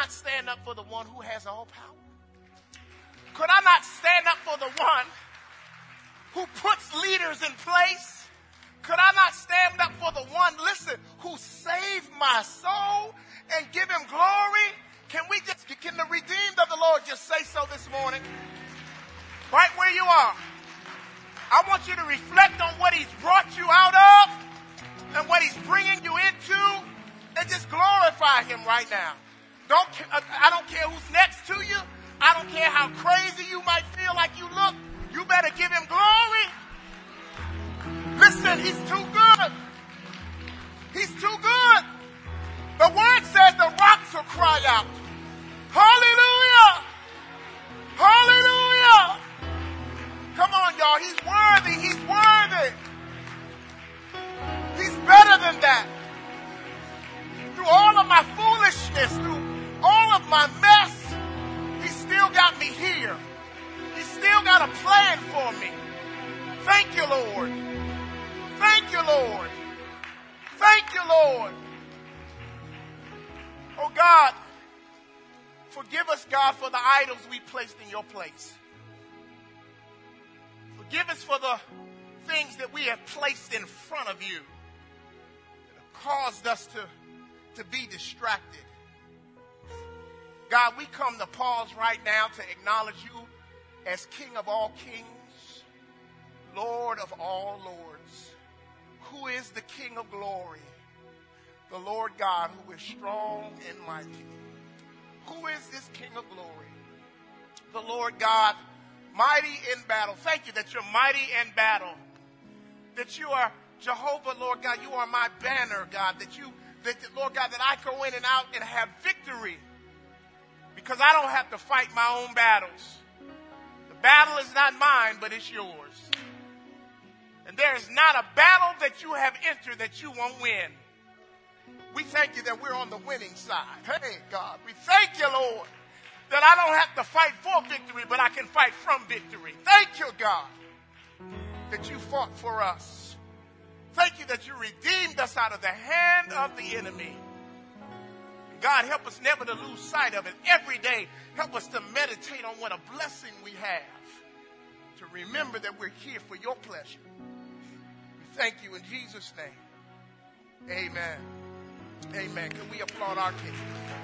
not stand up for the one who has all power? Could I not stand up for the one who puts leaders in place? Could I not stand up for the one, listen, who saved my soul and give him glory? Can the redeemed of the Lord just say so this morning? Right where you are. I want you to reflect on what he's brought you out of and what he's bringing you into, and just glorify him right now. I don't care who's next to you. I don't care how crazy you might feel like you look. You better give him glory. Listen, he's too good. He's too good. The word says the rocks will cry out. Hallelujah! Hallelujah! Come on, y'all. He's worthy. He's worthy. He's better than that. Through all of my foolishness, through all of my mess, he still got me here. He's still got a plan for me. Thank you, Lord. Thank you, Lord. Thank you, Lord. Oh, God, forgive us, God, for the idols we placed in your place. Forgive us for the things that we have placed in front of you that have caused us to be distracted. God, we come to pause right now to acknowledge you as King of all kings, Lord of all lords. Who is the King of glory? The Lord God, who is strong and mighty. Who is this King of glory? The Lord God, mighty in battle. Thank you that you're mighty in battle. That you are Jehovah, Lord God. You are my banner, God. Lord God, that I go in and out and have victory. Because I don't have to fight my own battles. The battle is not mine, but it's yours. And there is not a battle that you have entered that you won't win. We thank you that we're on the winning side. Hey, God, we thank you, Lord, that I don't have to fight for victory, but I can fight from victory. Thank you, God, that you fought for us. Thank you that you redeemed us out of the hand of the enemy. God, help us never to lose sight of it. Every day, help us to meditate on what a blessing we have. To remember that we're here for your pleasure. We thank you in Jesus' name. Amen. Amen. Can we applaud our King?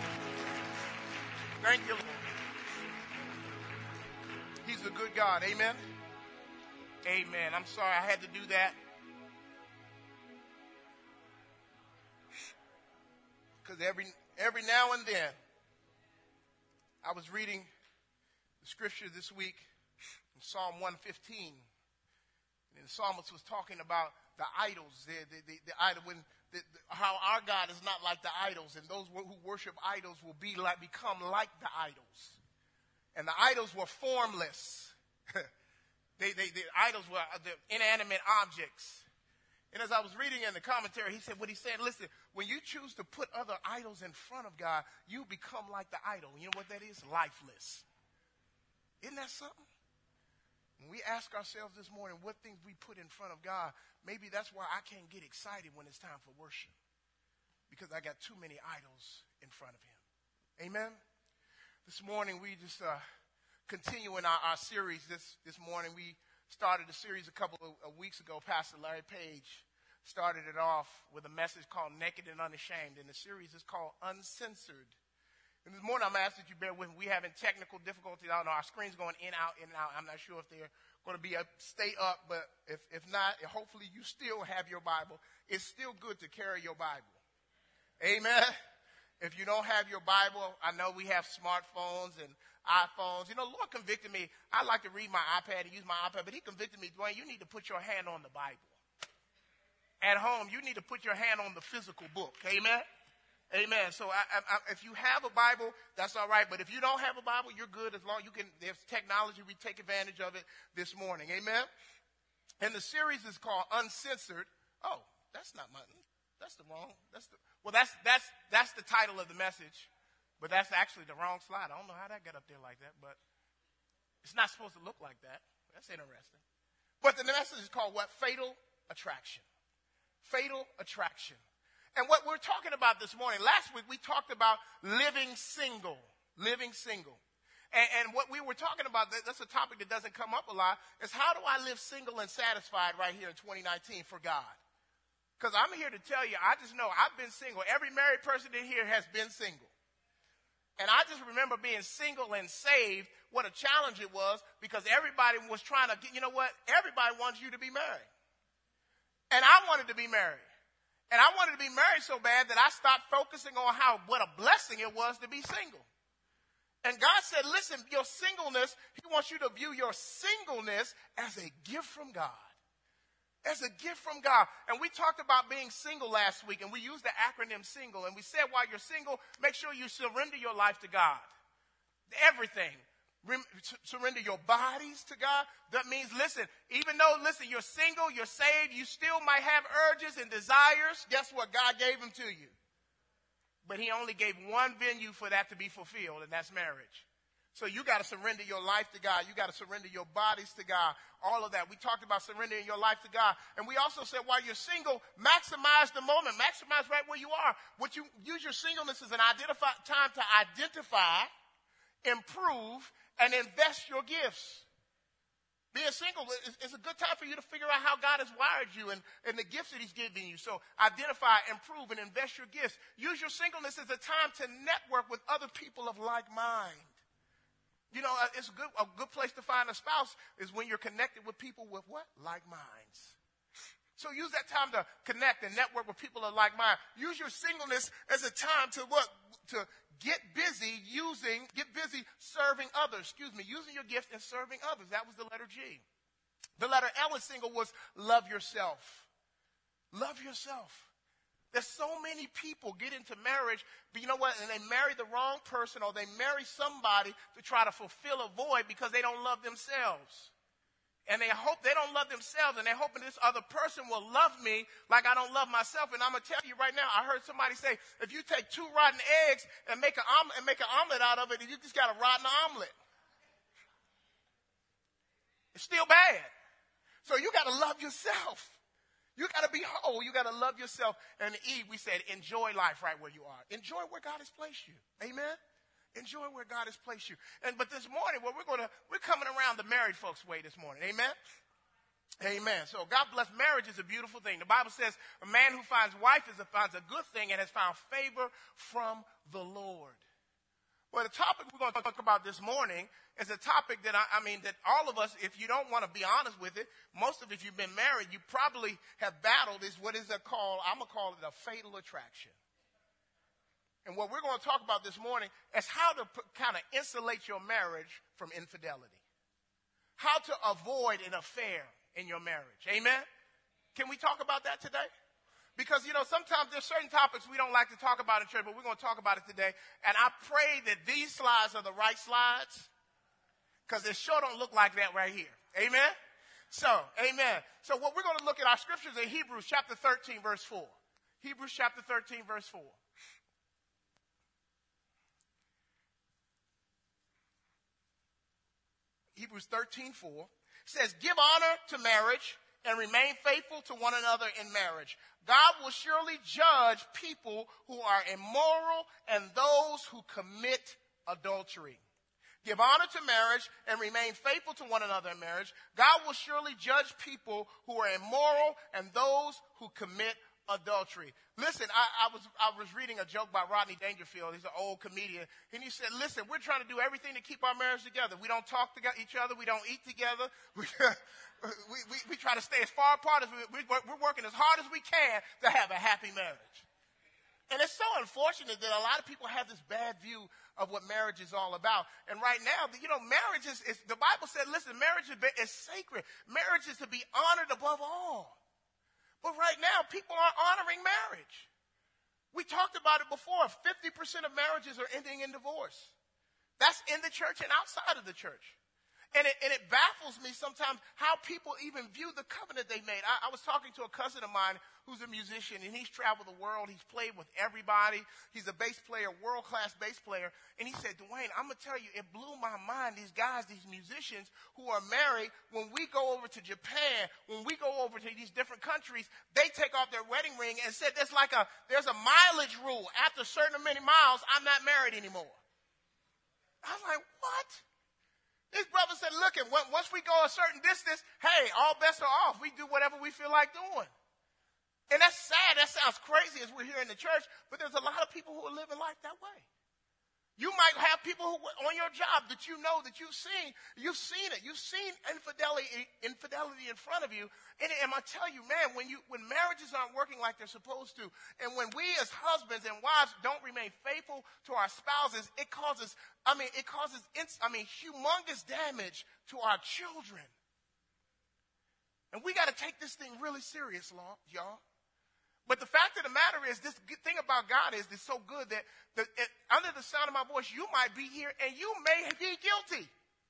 Thank you, Lord. He's a good God. Amen. Amen. I'm sorry I had to do that. Because every now and then, I was reading the scripture this week in Psalm 115. And the psalmist was talking about the idols, the idol, how our God is not like the idols, and those who worship idols will become like the idols. And the idols were formless. The idols were the inanimate objects. And as I was reading in the commentary, he said, listen, when you choose to put other idols in front of God, you become like the idol. You know what that is? Lifeless. Isn't that something? When we ask ourselves this morning what things we put in front of God, maybe that's why I can't get excited when it's time for worship. Because I got too many idols in front of him. Amen? This morning we just continuing our series this morning. We started a series a couple of weeks ago. Pastor Larry Page started it off with a message called Naked and Unashamed. And the series is called Uncensored. And this morning I'm asking you to bear with me. We're having technical difficulties. I don't know. Our screen's going in, out, in and out. I'm not sure if they're going to be stay up. But if not, hopefully you still have your Bible. It's still good to carry your Bible. Amen. If you don't have your Bible, I know we have smartphones and iPhones. You know, Lord convicted me. I like to read my iPad and use my iPad, but he convicted me, Dwayne, you need to put your hand on the Bible. At home, you need to put your hand on the physical book. Amen? Amen. So if you have a Bible, that's all right. But if you don't have a Bible, you're good as long you can. There's technology. We take advantage of it this morning. Amen? And the series is called Uncensored. Oh, that's not my, that's the wrong, that's the title of the message. But that's actually the wrong slide. I don't know how that got up there like that, but it's not supposed to look like that. That's interesting. But the message is called what? Fatal Attraction. Fatal Attraction. And what we're talking about this morning, last week we talked about living single. Living single. And what we were talking about, that's a topic that doesn't come up a lot, is how do I live single and satisfied right here in 2019 for God? Because I'm here to tell you, I just know I've been single. Every married person in here has been single. And I just remember being single and saved, what a challenge it was, because everybody was trying to get, you know what? Everybody wants you to be married. And I wanted to be married. And I wanted to be married so bad that I stopped focusing on what a blessing it was to be single. And God said, listen, your singleness, he wants you to view your singleness as a gift from God. As a gift from God. And we talked about being single last week, and we used the acronym SINGLE. And we said while you're single, make sure you surrender your life to God. Everything. Surrender your bodies to God. That means, listen, even though, you're single, you're saved, you still might have urges and desires. Guess what? God gave them to you. But he only gave one venue for that to be fulfilled, and that's marriage. So you got to surrender your life to God. You got to surrender your bodies to God. All of that. We talked about surrendering your life to God. And we also said while you're single, maximize the moment. Maximize right where you are. What you use your singleness as an time to identify, improve, and invest your gifts. Being single is a good time for you to figure out how God has wired you and the gifts that he's given you. So identify, improve, and invest your gifts. Use your singleness as a time to network with other people of like mind. You know, it's a good place to find a spouse is when you're connected with people with what? Like minds. So use that time to connect and network with people of like mind. Use your singleness as a time to what? To get busy serving others. Using your gift and serving others. That was the letter G. The letter L in single was love yourself. Love yourself. There's so many people get into marriage, but you know what? And they marry the wrong person or they marry somebody to try to fulfill a void because they don't love themselves. And they hope they don't love themselves, and they're hoping this other person will love me like I don't love myself. And I'm going to tell you right now, I heard somebody say, if you take 2 rotten eggs and make an omelet out of it, you just got a rotten omelet. It's still bad. So you got to love yourself. You got to be whole. You got to love yourself. And E, we said, enjoy life right where you are. Enjoy where God has placed you. Amen? Enjoy where God has placed you. But this morning, we're coming around the married folks' way this morning. Amen? Amen. So God bless. Marriage is a beautiful thing. The Bible says a man who finds wife finds a good thing and has found favor from the Lord. Well, the topic we're going to talk about this morning is a topic that that all of us, if you don't want to be honest with it, most of if you've been married, you probably have battled is what is it called? I'm going to call it a fatal attraction. And what we're going to talk about this morning is how to kind of insulate your marriage from infidelity. How to avoid an affair in your marriage. Amen? Can we talk about that today? Because, sometimes there's certain topics we don't like to talk about in church, but we're going to talk about it today. And I pray that these slides are the right slides, because they sure don't look like that right here. Amen? So, amen. So what we're going to look at our scriptures in Hebrews chapter 13, verse 4. Hebrews chapter 13, verse 4. Hebrews 13:4 says, give honor to marriage and remain faithful to one another in marriage. God will surely judge people who are immoral and those who commit adultery. Give honor to marriage and remain faithful to one another in marriage. God will surely judge people who are immoral and those who commit adultery. Listen, I was reading a joke by Rodney Dangerfield. He's an old comedian. And he said, listen, we're trying to do everything to keep our marriage together. We don't talk to each other. We don't eat together. We try to stay as far apart as we're working as hard as we can to have a happy marriage. And it's so unfortunate that a lot of people have this bad view of what marriage is all about. And right now, marriage is the Bible said, listen, marriage is sacred. Marriage is to be honored above all. But right now, people aren't honoring marriage. We talked about it before. 50% of marriages are ending in divorce. That's in the church and outside of the church. And it baffles me sometimes how people even view the covenant they made. I was talking to a cousin of mine who's a musician, and he's traveled the world. He's played with everybody. He's a bass player, world-class bass player. And he said, Dwayne, I'm going to tell you, it blew my mind, these guys, these musicians who are married, when we go over to Japan, when we go over to these different countries, they take off their wedding ring and said there's a mileage rule. After a certain many miles, I'm not married anymore. I was like, what? This brother said, look, once we go a certain distance, hey, all bets are off. We do whatever we feel like doing. And that's sad. That sounds crazy as we're here in the church, but there's a lot of people who are living life that way. You might have people who on your job that you know that you've seen it. You've seen infidelity in front of you. And I tell you, man, when marriages aren't working like they're supposed to, and when we as husbands and wives don't remain faithful to our spouses, it causes humongous damage to our children. And we got to take this thing really serious, y'all. But the fact of the matter is, this thing about God is it's so good that under the sound of my voice, you might be here and you may be guilty.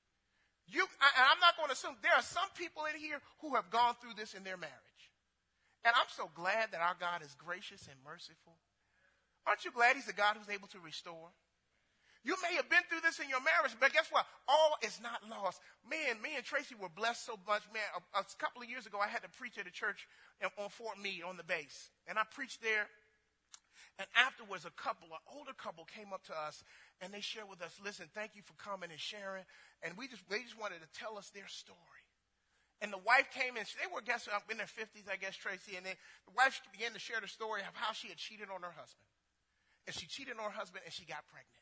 I'm not going to assume. There are some people in here who have gone through this in their marriage. And I'm so glad that our God is gracious and merciful. Aren't you glad he's a God who's able to restore? You may have been through this in your marriage, but guess what? All is not lost. Me and Tracy were blessed so much. Man, a couple of years ago, I had to preach at a church on Fort Meade on the base. And I preached there. And afterwards, an older couple came up to us, and they shared with us, listen, thank you for coming and sharing. And they just wanted to tell us their story. And the wife came in. They were, in their 50s, I guess, Tracy. And the wife began to share the story of how she had cheated on her husband. And she cheated on her husband, and she got pregnant.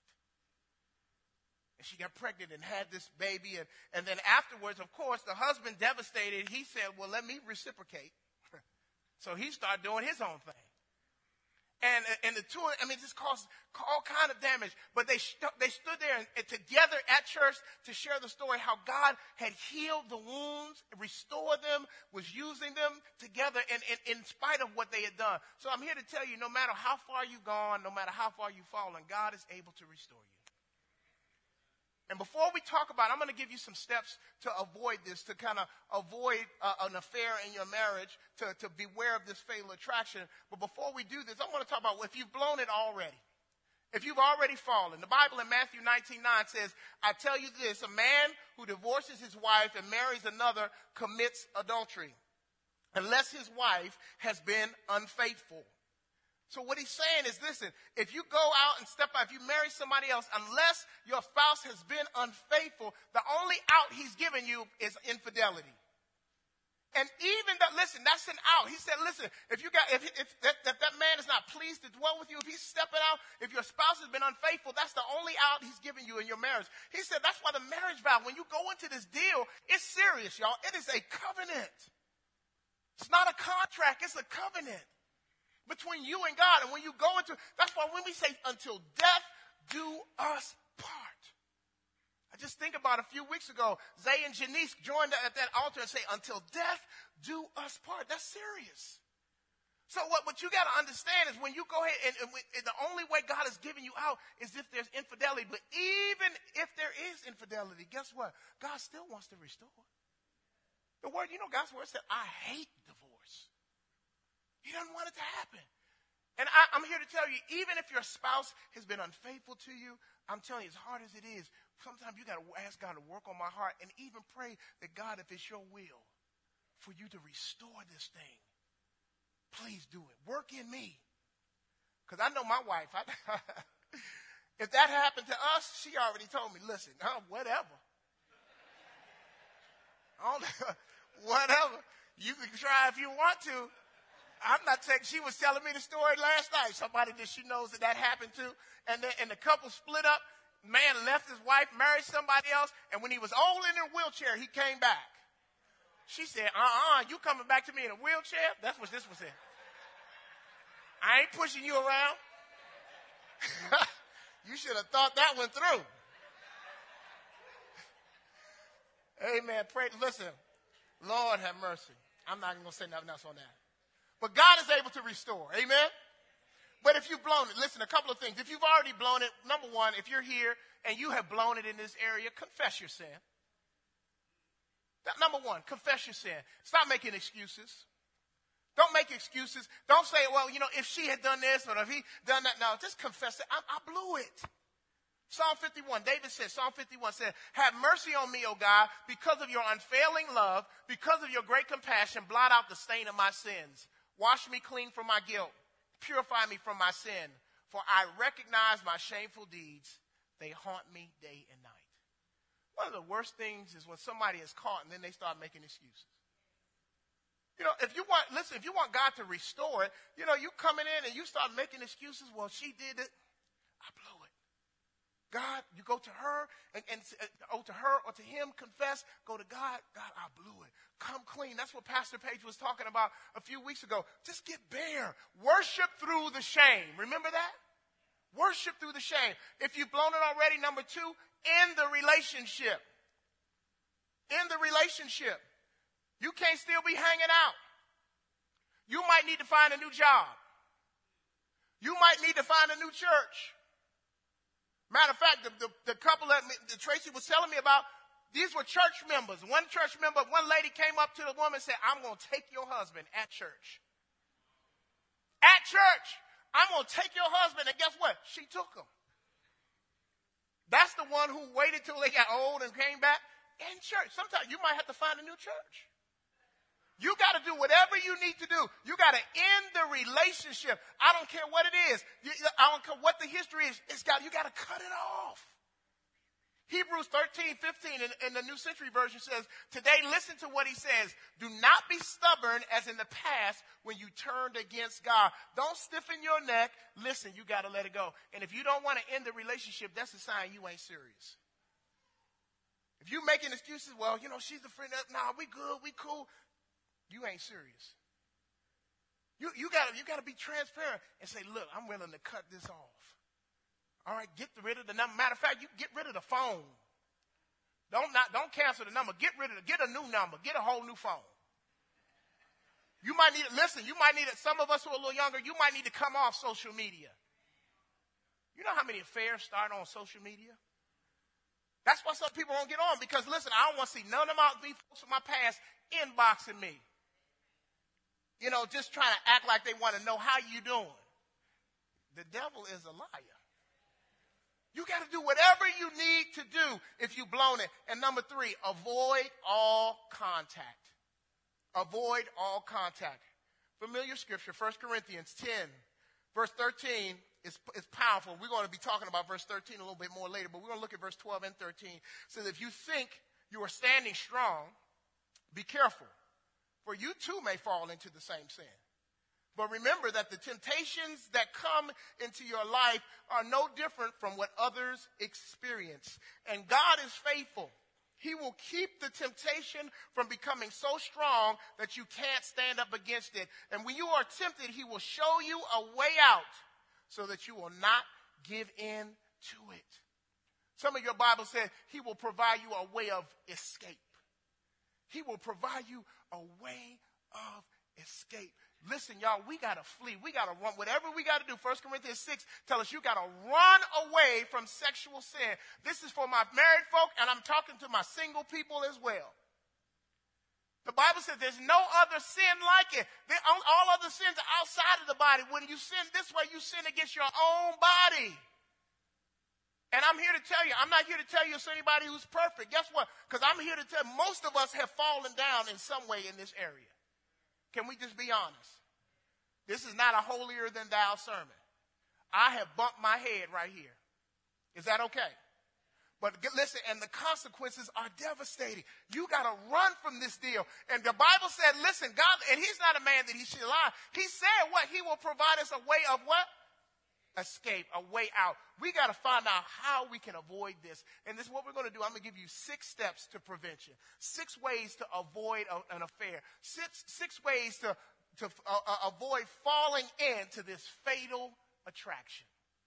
And she got pregnant and had this baby. And then afterwards, of course, the husband, devastated, he said, well, let me reciprocate. So he started doing his own thing. And the two, this caused all kind of damage. But they stood there and together at church to share the story how God had healed the wounds, restored them, was using them together in spite of what they had done. So I'm here to tell you, no matter how far you've gone, no matter how far you've fallen, God is able to restore you. And before we talk about it, I'm going to give you some steps to avoid this, to kind of avoid an affair in your marriage, to beware of this fatal attraction. But before we do this, I want to talk about if you've blown it already. If you've already fallen. The Bible in Matthew 19:9 says, I tell you this, a man who divorces his wife and marries another commits adultery, unless his wife has been unfaithful. So what he's saying is, listen, if you go out and step out, if you marry somebody else, unless your spouse has been unfaithful, the only out he's given you is infidelity. And even that, listen, that's an out. He said, listen, if that man is not pleased to dwell with you, if he's stepping out, if your spouse has been unfaithful, that's the only out he's giving you in your marriage. He said that's why the marriage vow, when you go into this deal, it's serious, y'all. It is a covenant. It's not a contract, it's a covenant between you and God. And when you go into, that's why when we say until death do us part. I just think about a few weeks ago, Zay and Janice joined at that altar and say, until death do us part. That's serious. So what you got to understand is when you go ahead and the only way God is giving you out is if there's infidelity. But even if there is infidelity, guess what? God still wants to restore. The word, God's word said, I hate divorce. He doesn't want it to happen. And I'm here to tell you, even if your spouse has been unfaithful to you, I'm telling you, as hard as it is, sometimes you got to ask God to work on my heart and even pray that, God, if it's your will for you to restore this thing, please do it. Work in me. Because I know my wife. If that happened to us, she already told me, listen, whatever. Whatever. You can try if you want to. I'm not saying, she was telling me the story last night. Somebody that she knows that happened to. And the couple split up. Man left his wife, married somebody else. And when he was old in a wheelchair, he came back. She said, you coming back to me in a wheelchair? That's what this was saying. I ain't pushing you around. You should have thought that one through. Amen. Pray. Listen, Lord have mercy. I'm not going to say nothing else on that. But God is able to restore. Amen? But if you've blown it, listen, a couple of things. If you've already blown it, number one, if you're here and you have blown it in this area, confess your sin. Number one, confess your sin. Stop making excuses. Don't make excuses. Don't say, well, if she had done this or if he done that. No, just confess it. I blew it. Psalm 51, David said, Psalm 51 said, have mercy on me, O God, because of your unfailing love, because of your great compassion, blot out the stain of my sins. Wash me clean from my guilt. Purify me from my sin. For I recognize my shameful deeds. They haunt me day and night. One of the worst things is when somebody is caught and then they start making excuses. If you want God to restore it, you coming in and you start making excuses. Well, she did it. I blew it. God, you go to her and to her or to him, confess, go to God. God, I blew it. Come clean. That's what Pastor Page was talking about a few weeks ago. Just get bare. Worship through the shame. Remember that? Worship through the shame. If you've blown it already, number two, end the relationship. End the relationship. You can't still be hanging out. You might need to find a new job. You might need to find a new church. Matter of fact, the couple that Tracy was telling me about, these were church members. One lady came up to the woman and said, I'm going to take your husband at church. At church. I'm going to take your husband. And guess what? She took him. That's the one who waited till they got old and came back in church. Sometimes you might have to find a new church. You got to do whatever you need to do. You got to end the relationship. I don't care what it is. I don't care what the history is. You got to cut it off. Hebrews 13:15 in the New Century Version says, today listen to what he says. Do not be stubborn as in the past when you turned against God. Don't stiffen your neck. Listen, you got to let it go. And if you don't want to end the relationship, that's a sign you ain't serious. If you making excuses, well, she's a friend. Nah, we good, we cool. You ain't serious. You got to be transparent and say, look, I'm willing to cut this off. All right, get rid of the number. Matter of fact, you get rid of the phone. Don't cancel the number. Get a new number. Get a whole new phone. You might need it. Some of us who are a little younger, you might need to come off social media. You know how many affairs start on social media? That's why some people won't get on, because listen, I don't want to see none of these folks from my past inboxing me. Just trying to act like they want to know how you doing. The devil is a liar. You got to do whatever you need to do if you've blown it. And number three, avoid all contact. Avoid all contact. Familiar scripture, 1 Corinthians 10, verse 13 is powerful. We're going to be talking about verse 13 a little bit more later, but we're going to look at verse 12 and 13. It says, if you think you are standing strong, be careful, for you too may fall into the same sin. But remember that the temptations that come into your life are no different from what others experience. And God is faithful. He will keep the temptation from becoming so strong that you can't stand up against it. And when you are tempted, he will show you a way out so that you will not give in to it. Some of your Bible says he will provide you a way of escape. He will provide you a way of escape. Listen, y'all, we got to flee. We got to run. Whatever we got to do, 1 Corinthians 6 tell us you got to run away from sexual sin. This is for my married folk, and I'm talking to my single people as well. The Bible says there's no other sin like it. All other sins are outside of the body. When you sin this way, you sin against your own body. And I'm here to tell you, I'm not here to tell you it's anybody who's perfect. Guess what? Because I'm here to tell you, most of us have fallen down in some way in this area. Can we just be honest? This is not a holier than thou sermon. I have bumped my head right here. Is that okay? But listen, and the consequences are devastating. You got to run from this deal. And the Bible said, listen, God, and he's not a man that he should lie. He said what? He will provide us a way of what? Escape, a way out. We got to find out how we can avoid this. And this is what we're going to do. I'm going to give you 6 steps to prevention. 6 ways to avoid an affair. Six ways to avoid falling into this fatal attraction.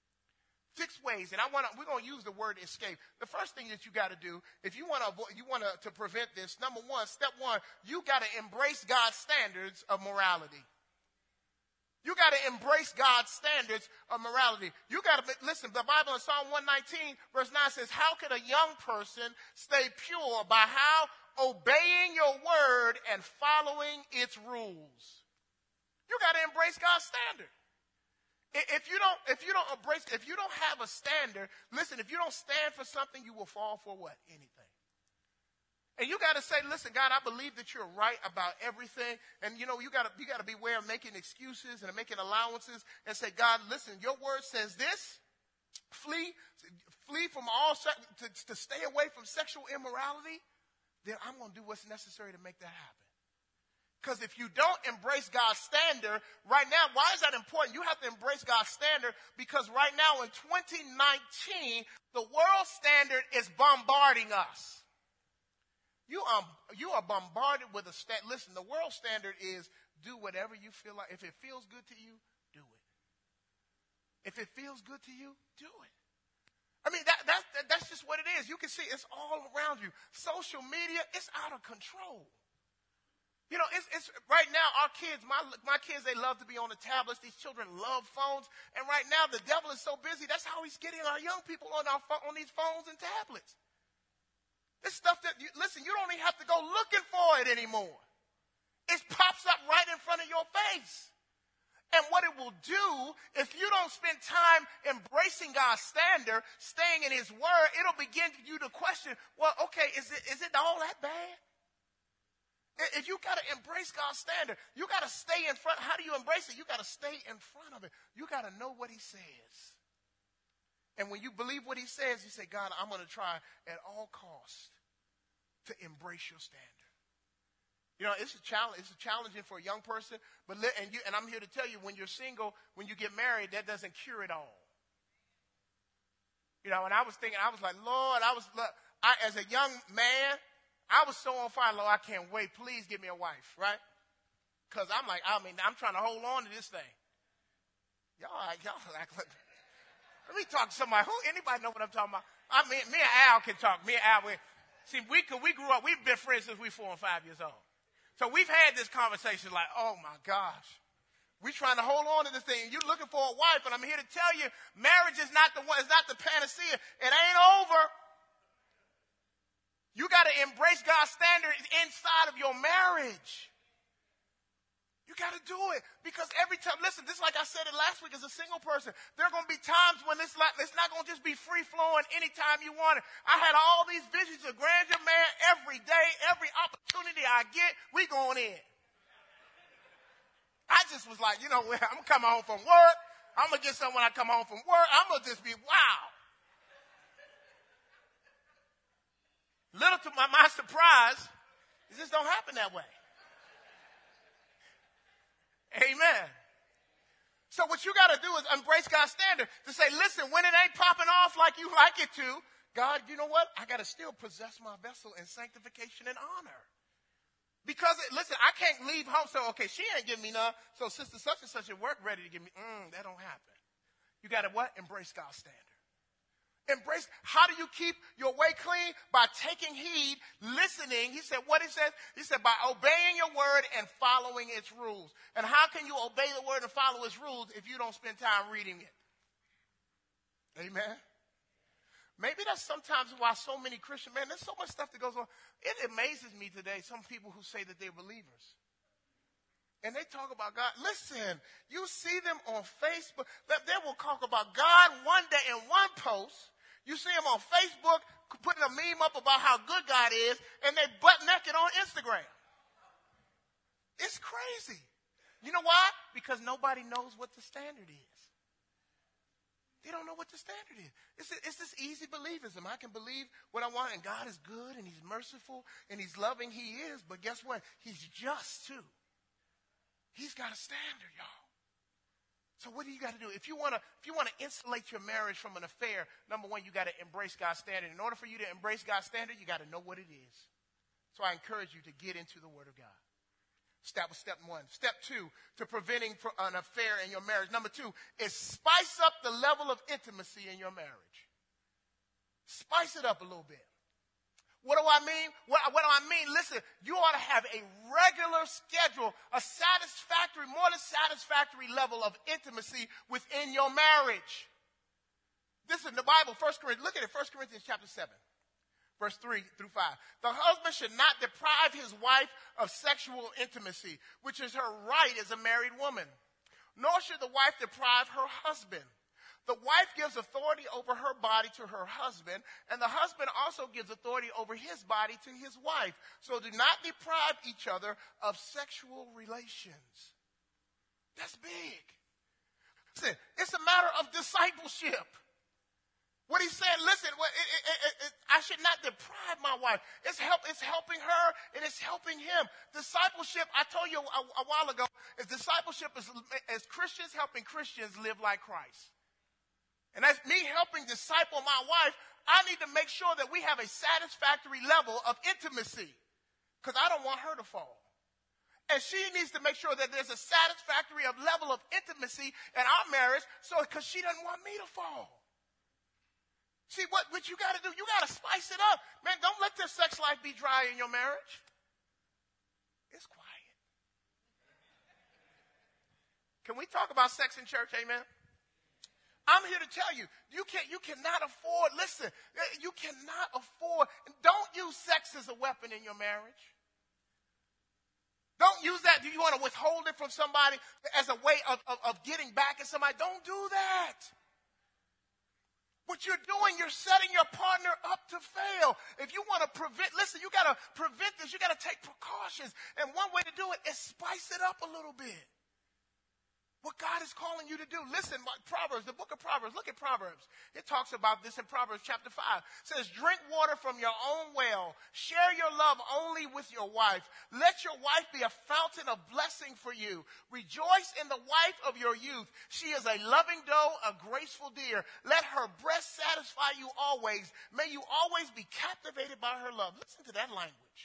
6 ways, and we're going to use the word escape. The first thing that you got to do, if you want to avoid, to prevent this, step one, you got to embrace God's standards of morality. You got to embrace God's standards of morality. You got to, listen, the Bible in Psalm 119, verse 9 says, how could a young person stay pure? By how? obeying your word and following its rules. You got to embrace God's standard. If you don't have a standard, listen, if you don't stand for something, you will fall for what? Anything. And you got to say, listen, God, I believe that you're right about everything. And you got to beware of making excuses and making allowances and say, God, listen, your word says this. Flee from all, to stay away from sexual immorality. Then I'm going to do what's necessary to make that happen. Because if you don't embrace God's standard, right now, why is that important? You have to embrace God's standard because right now in 2019, the world standard is bombarding us. You are bombarded with a standard. Listen, the world standard is do whatever you feel like. If it feels good to you, do it. If it feels good to you, do it. I mean, that's just what it is. You can see it's all around you. Social media, it's out of control. It's right now, our kids, my kids, they love to be on the tablets. These children love phones. And right now, the devil is so busy, that's how he's getting our young people on these phones and tablets. This stuff listen, you don't even have to go looking for it anymore. It pops up right in front of your face. And what it will do, if you don't spend time embracing God's standard, staying in his word, it'll begin you to question, well, okay, is it all that bad? If you got to embrace God's standard, you got to stay in front. How do you embrace it? You got to stay in front of it. You got to know what he says. And when you believe what he says, you say, God, I'm going to try at all costs to embrace your standard. It's a challenge. It's challenging for a young person. And I'm here to tell you, when you're single, when you get married, that doesn't cure it all. And I was thinking, I was like, Lord, as a young man, I was so on fire, Lord, I can't wait. Please give me a wife, right? Because I'm trying to hold on to this thing. Y'all act like, let me talk to somebody. Anybody know what I'm talking about? Me and Al can talk. Me and Al, we grew up, we've been friends since we 4 and 5 years old. So we've had this conversation like, oh my gosh. We're trying to hold on to this thing. You're looking for a wife, and I'm here to tell you, marriage is not the panacea. It ain't over. You got to embrace God's standards inside of your marriage. You got to do it. Because every time, listen, this is like I said it last week as a single person. There are going to be times when it's not going to just be free-flowing anytime you want it. I had all these visions of grandeur, man, every day, every opportunity I get, we going in. I just was like, I'm going to come home from work. I'm going to get something when I come home from work. I'm going to just be, wow. Little to my surprise, it just don't happen that way. Amen. So what you got to do is embrace God's standard to say, listen, when it ain't popping off like you like it to, God, you know what? I got to still possess my vessel in sanctification and honor. Because, listen, I can't leave home. So, okay, she ain't giving me none. So sister such and such at work ready to give me. That don't happen. You got to what? Embrace God's standard. Embrace. How do you keep your way clean? By taking heed, listening. He said what he said? He said by obeying your word and following its rules. And how can you obey the word and follow its rules if you don't spend time reading it? Amen. Maybe that's sometimes why so many Christians, man, there's so much stuff that goes on. It amazes me today, some people who say that they're believers. And they talk about God. Listen, you see them on Facebook. They will talk about God one day in one post. You see them on Facebook putting a meme up about how good God is, and they butt naked on Instagram. It's crazy. You know why? Because nobody knows what the standard is. They don't know what the standard is. It's this easy believism. I can believe what I want, and God is good, and he's merciful, and he's loving. He is, but guess what? He's just too. He's got a standard, y'all. So what do you got to do? If you want to insulate your marriage from an affair, number one, you got to embrace God's standard. In order for you to embrace God's standard, you got to know what it is. So I encourage you to get into the Word of God. That was step one. Step two, to preventing an affair in your marriage. Number two is spice up the level of intimacy in your marriage. Spice it up a little bit. What do I mean? What do I mean? Listen, you ought to have a regular schedule, a satisfactory, more than satisfactory level of intimacy within your marriage. This is in the Bible, 1 Corinthians. Look at it, 1 Corinthians chapter 7, Verse 3 through 5. The husband should not deprive his wife of sexual intimacy, which is her right as a married woman. Nor should the wife deprive her husband. The wife gives authority over her body to her husband, and the husband also gives authority over his body to his wife. So do not deprive each other of sexual relations. That's big. Listen, it's a matter of discipleship. What he's saying, listen, I should not deprive my wife. It's helping her, and it's helping him. Discipleship, I told you a while ago, is discipleship as Christians helping Christians live like Christ. And as me helping disciple my wife, I need to make sure that we have a satisfactory level of intimacy, because I don't want her to fall. And she needs to make sure that there's a satisfactory level of intimacy in our marriage, because she doesn't want me to fall. See, what you got to do, you got to spice it up. Man, don't let your sex life be dry in your marriage. It's quiet. Can we talk about sex in church, amen? I'm here to tell you, you cannot afford, listen, you cannot afford, don't use sex as a weapon in your marriage. Don't use that. Do you want to withhold it from somebody as a way of getting back at somebody? Don't do that. What you're doing, you're setting your partner up to fail. If you want to listen, you got to prevent this. You got to take precautions. And one way to do it is spice it up a little bit. What God is calling you to do. Listen, Proverbs, the book of Proverbs. Look at Proverbs. It talks about this in Proverbs chapter 5. It says, drink water from your own well. Share your love only with your wife. Let your wife be a fountain of blessing for you. Rejoice in the wife of your youth. She is a loving doe, a graceful deer. Let her breast satisfy you always. May you always be captivated by her love. Listen to that language.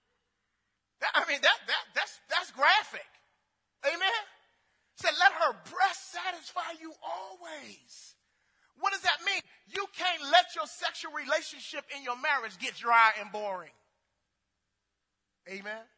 That's graphic. Amen? Said, let her breast satisfy you always. What does that mean? You can't let your sexual relationship in your marriage get dry and boring. Amen?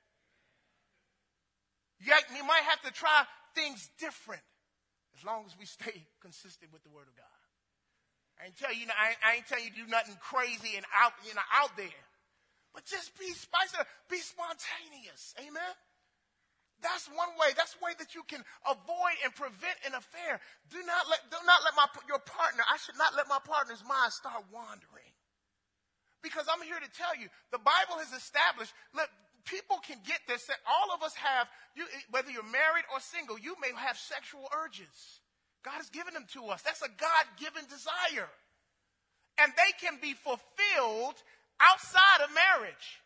You might have to try things different as long as we stay consistent with the Word of God. I ain't telling you to do nothing crazy and out there. But just be spicy, be spontaneous. Amen? That's one way. That's a way that you can avoid and prevent an affair. Do not let your partner, I should not let my partner's mind start wandering. Because I'm here to tell you, the Bible has established, look, people can get this, that all of us have, whether you're married or single, you may have sexual urges. God has given them to us. That's a God-given desire. And they can be fulfilled outside of marriage.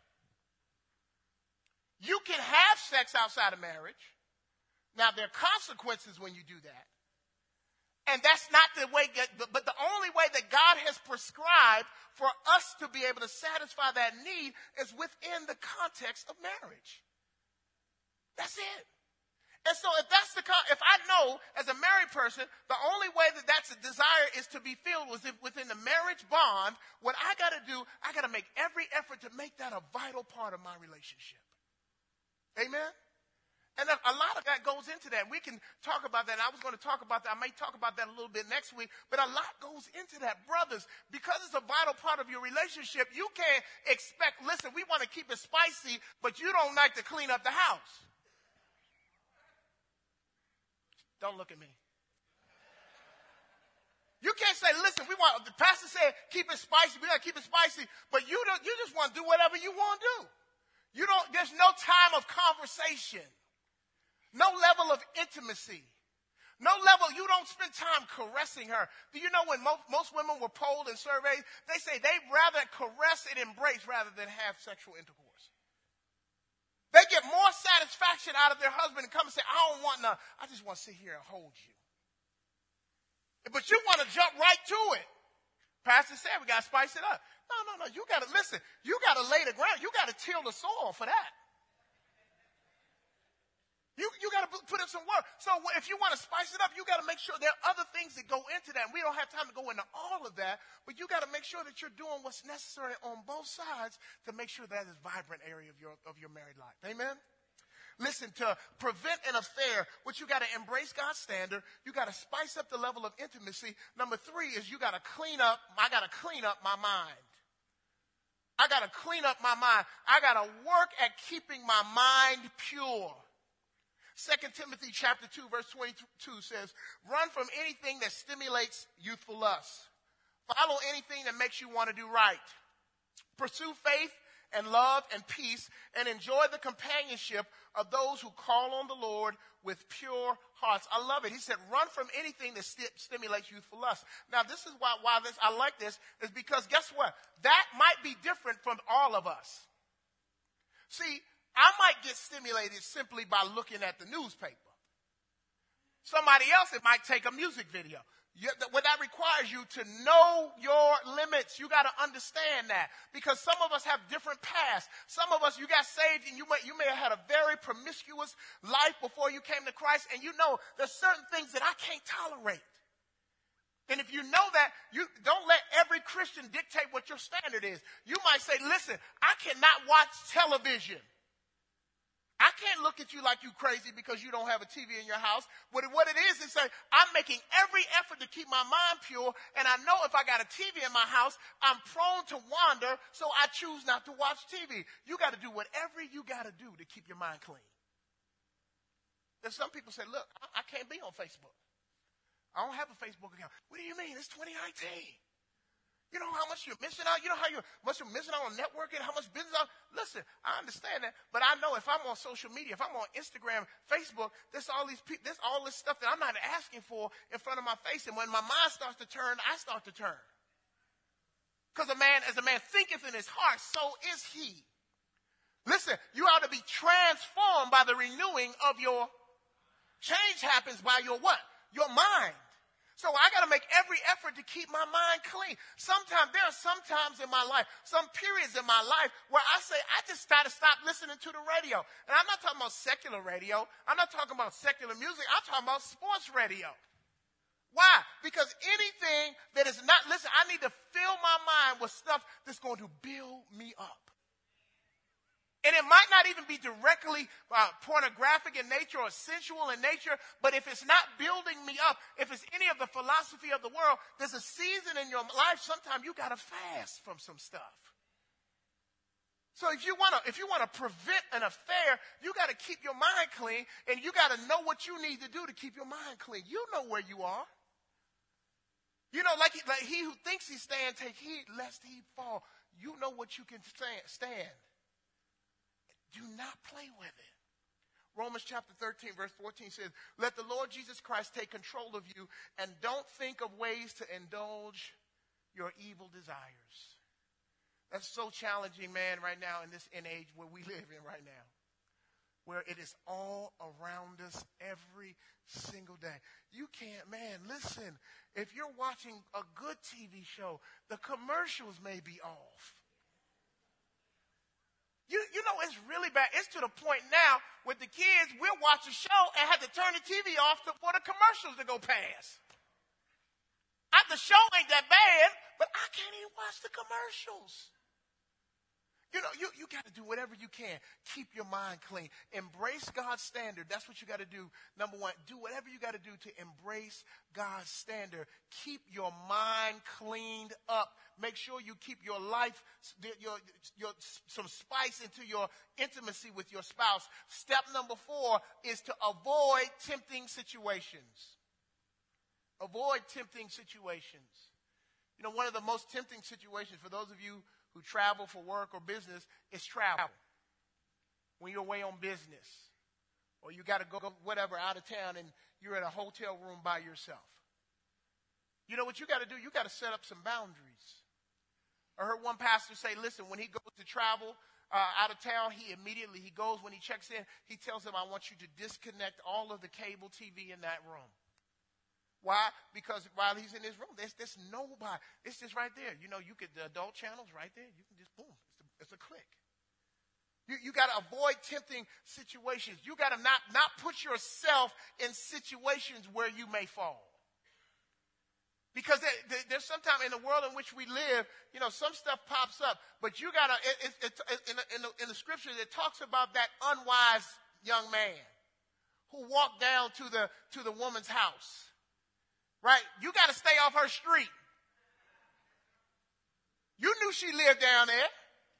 You can have sex outside of marriage. Now, there are consequences when you do that. And that's not the way, but the only way that God has prescribed for us to be able to satisfy that need is within the context of marriage. That's it. And so if I know as a married person, the only way that that's a desire is to be filled within the marriage bond, what I got to do, I got to make every effort to make that a vital part of my relationship. Amen? And a lot of that goes into that. We can talk about that. And I was going to talk about that. I may talk about that a little bit next week. But a lot goes into that. Brothers, because it's a vital part of your relationship, you can't expect, listen, we want to keep it spicy, but you don't like to clean up the house. Don't look at me. You can't say, listen, the pastor said keep it spicy. We got to keep it spicy. But you just want to do whatever you want to do. There's no time of conversation. No level of intimacy. No level, you don't spend time caressing her. Do you know when most women were polled in surveys, they say they'd rather caress and embrace rather than have sexual intercourse. They get more satisfaction out of their husband and come and say, I just want to sit here and hold you. But you want to jump right to it. Pastor said we got to spice it up. No. You got to listen. You got to lay the ground. You got to till the soil for that. You got to put in some work. So if you want to spice it up, you got to make sure there are other things that go into that. And we don't have time to go into all of that, but you got to make sure that you're doing what's necessary on both sides to make sure that is a vibrant area of your married life. Amen? Listen, to prevent an affair, which you got to embrace God's standard. You got to spice up the level of intimacy. Number 3 is I got to clean up my mind. I got to clean up my mind. I got to work at keeping my mind pure. 2 Timothy chapter 2, verse 22 says, run from anything that stimulates youthful lust. Follow anything that makes you want to do right. Pursue faith and love and peace, and enjoy the companionship of those who call on the Lord with pure hearts. I love it. He said, run from anything that stimulates youthful lust. Now, this is why I like this, is because guess what? That might be different from all of us. See, I might get stimulated simply by looking at the newspaper. Somebody else, it might take a music video. Well, that requires you to know your limits. You got to understand that, because some of us have different paths. Some of us, you got saved and you may have had a very promiscuous life before you came to Christ, and you know there's certain things that I can't tolerate. And if you know that, you don't let every Christian dictate what your standard is. You might say, listen, I cannot watch television. I can't look at you like you crazy because you don't have a TV in your house. What it is say, I'm making every effort to keep my mind pure, and I know if I got a TV in my house, I'm prone to wander, so I choose not to watch TV. You got to do whatever you got to do to keep your mind clean. There's some people say, look, I can't be on Facebook. I don't have a Facebook account. What do you mean? It's 2019. You know how much you're missing out? You know how much you're missing out on networking, how much business out? Listen, I understand that, but I know if I'm on social media, if I'm on Instagram, Facebook, there's all this stuff that I'm not asking for in front of my face. And when my mind starts to turn, I start to turn. Because as a man thinketh in his heart, so is he. Listen, you ought to be transformed by the renewing of your change happens by your what? Your mind. So I got to make every effort to keep my mind clean. There are some times in my life, some periods in my life where I say, I just got to stop listening to the radio. And I'm not talking about secular radio. I'm not talking about secular music. I'm talking about sports radio. Why? Because anything that is not, listen, I need to fill my mind with stuff that's going to build me up. And it might not even be directly pornographic in nature or sensual in nature, but if it's not building me up, if it's any of the philosophy of the world, there's a season in your life, sometimes you got to fast from some stuff. So if you want to prevent an affair, you got to keep your mind clean, and you got to know what you need to do to keep your mind clean. You know where you are. You know, like he who thinks he stand, take heed lest he fall. You know what you can stand. Do not play with it. Romans chapter 13, verse 14 says, let the Lord Jesus Christ take control of you, and don't think of ways to indulge your evil desires. That's so challenging, man, right now in this age where we live in right now, where it is all around us every single day. You can't, man, listen, if you're watching a good TV show, the commercials may be off. You know, it's really bad. It's to the point now with the kids, we'll watch a show and have to turn the TV off for the commercials to go past. The show ain't that bad, but I can't even watch the commercials. You know, you got to do whatever you can. Keep your mind clean. Embrace God's standard. That's what you got to do. Number one, do whatever you got to do to embrace God's standard. Keep your mind cleaned up. Make sure you keep your life, some spice into your intimacy with your spouse. Step number 4 is to avoid tempting situations. Avoid tempting situations. You know, one of the most tempting situations for those of you who travel for work or business is travel. When you're away on business, or you got to go whatever out of town and you're in a hotel room by yourself. You know what you got to do? You got to set up some boundaries. I heard one pastor say, listen, when he goes to travel out of town, he goes, when he checks in, he tells them, I want you to disconnect all of the cable TV in that room. Why? Because while he's in his room, there's nobody. It's just right there. You know, the adult channel's right there. You can just, boom, it's a click. You got to avoid tempting situations. You got to not put yourself in situations where you may fall. Because there's sometimes in the world in which we live, you know, some stuff pops up. But you got to, in the scripture, it talks about that unwise young man who walked down to the woman's house. Right? You got to stay off her street. You knew she lived down there.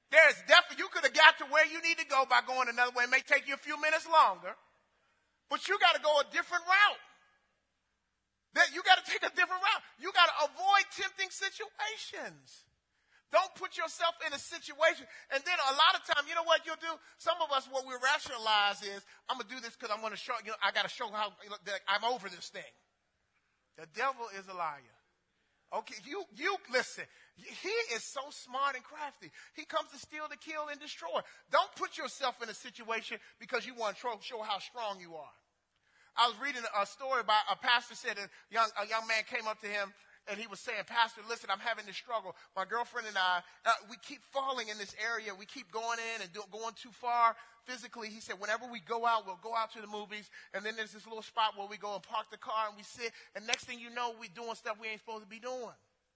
There's definitely, you could have got to where you need to go by going another way. It may take you a few minutes longer, but you got to go a different route. You got to take a different route. You got to avoid tempting situations. Don't put yourself in a situation. And then a lot of time, you know what you'll do? Some of us, what we rationalize is, I'm going to do this because I'm going to show, I got to show how that I'm over this thing. The devil is a liar. Okay, you listen. He is so smart and crafty. He comes to steal, to kill, and destroy. Don't put yourself in a situation because you want to show how strong you are. I was reading a story about a pastor said a young man came up to him and he was saying, Pastor, listen, I'm having this struggle. My girlfriend and I, we keep falling in this area. We keep going in and going too far physically. He said, whenever we go out, we'll go out to the movies. And then there's this little spot where we go and park the car and we sit. And next thing you know, we're doing stuff we ain't supposed to be doing.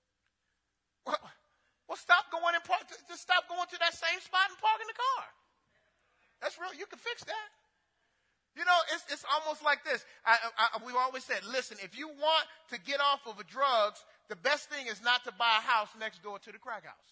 Well, stop going and park. Just stop going to that same spot and parking the car. That's real. You can fix that. You know, it's almost like this. We've always said, listen, if you want to get off of drugs, the best thing is not to buy a house next door to the crack house.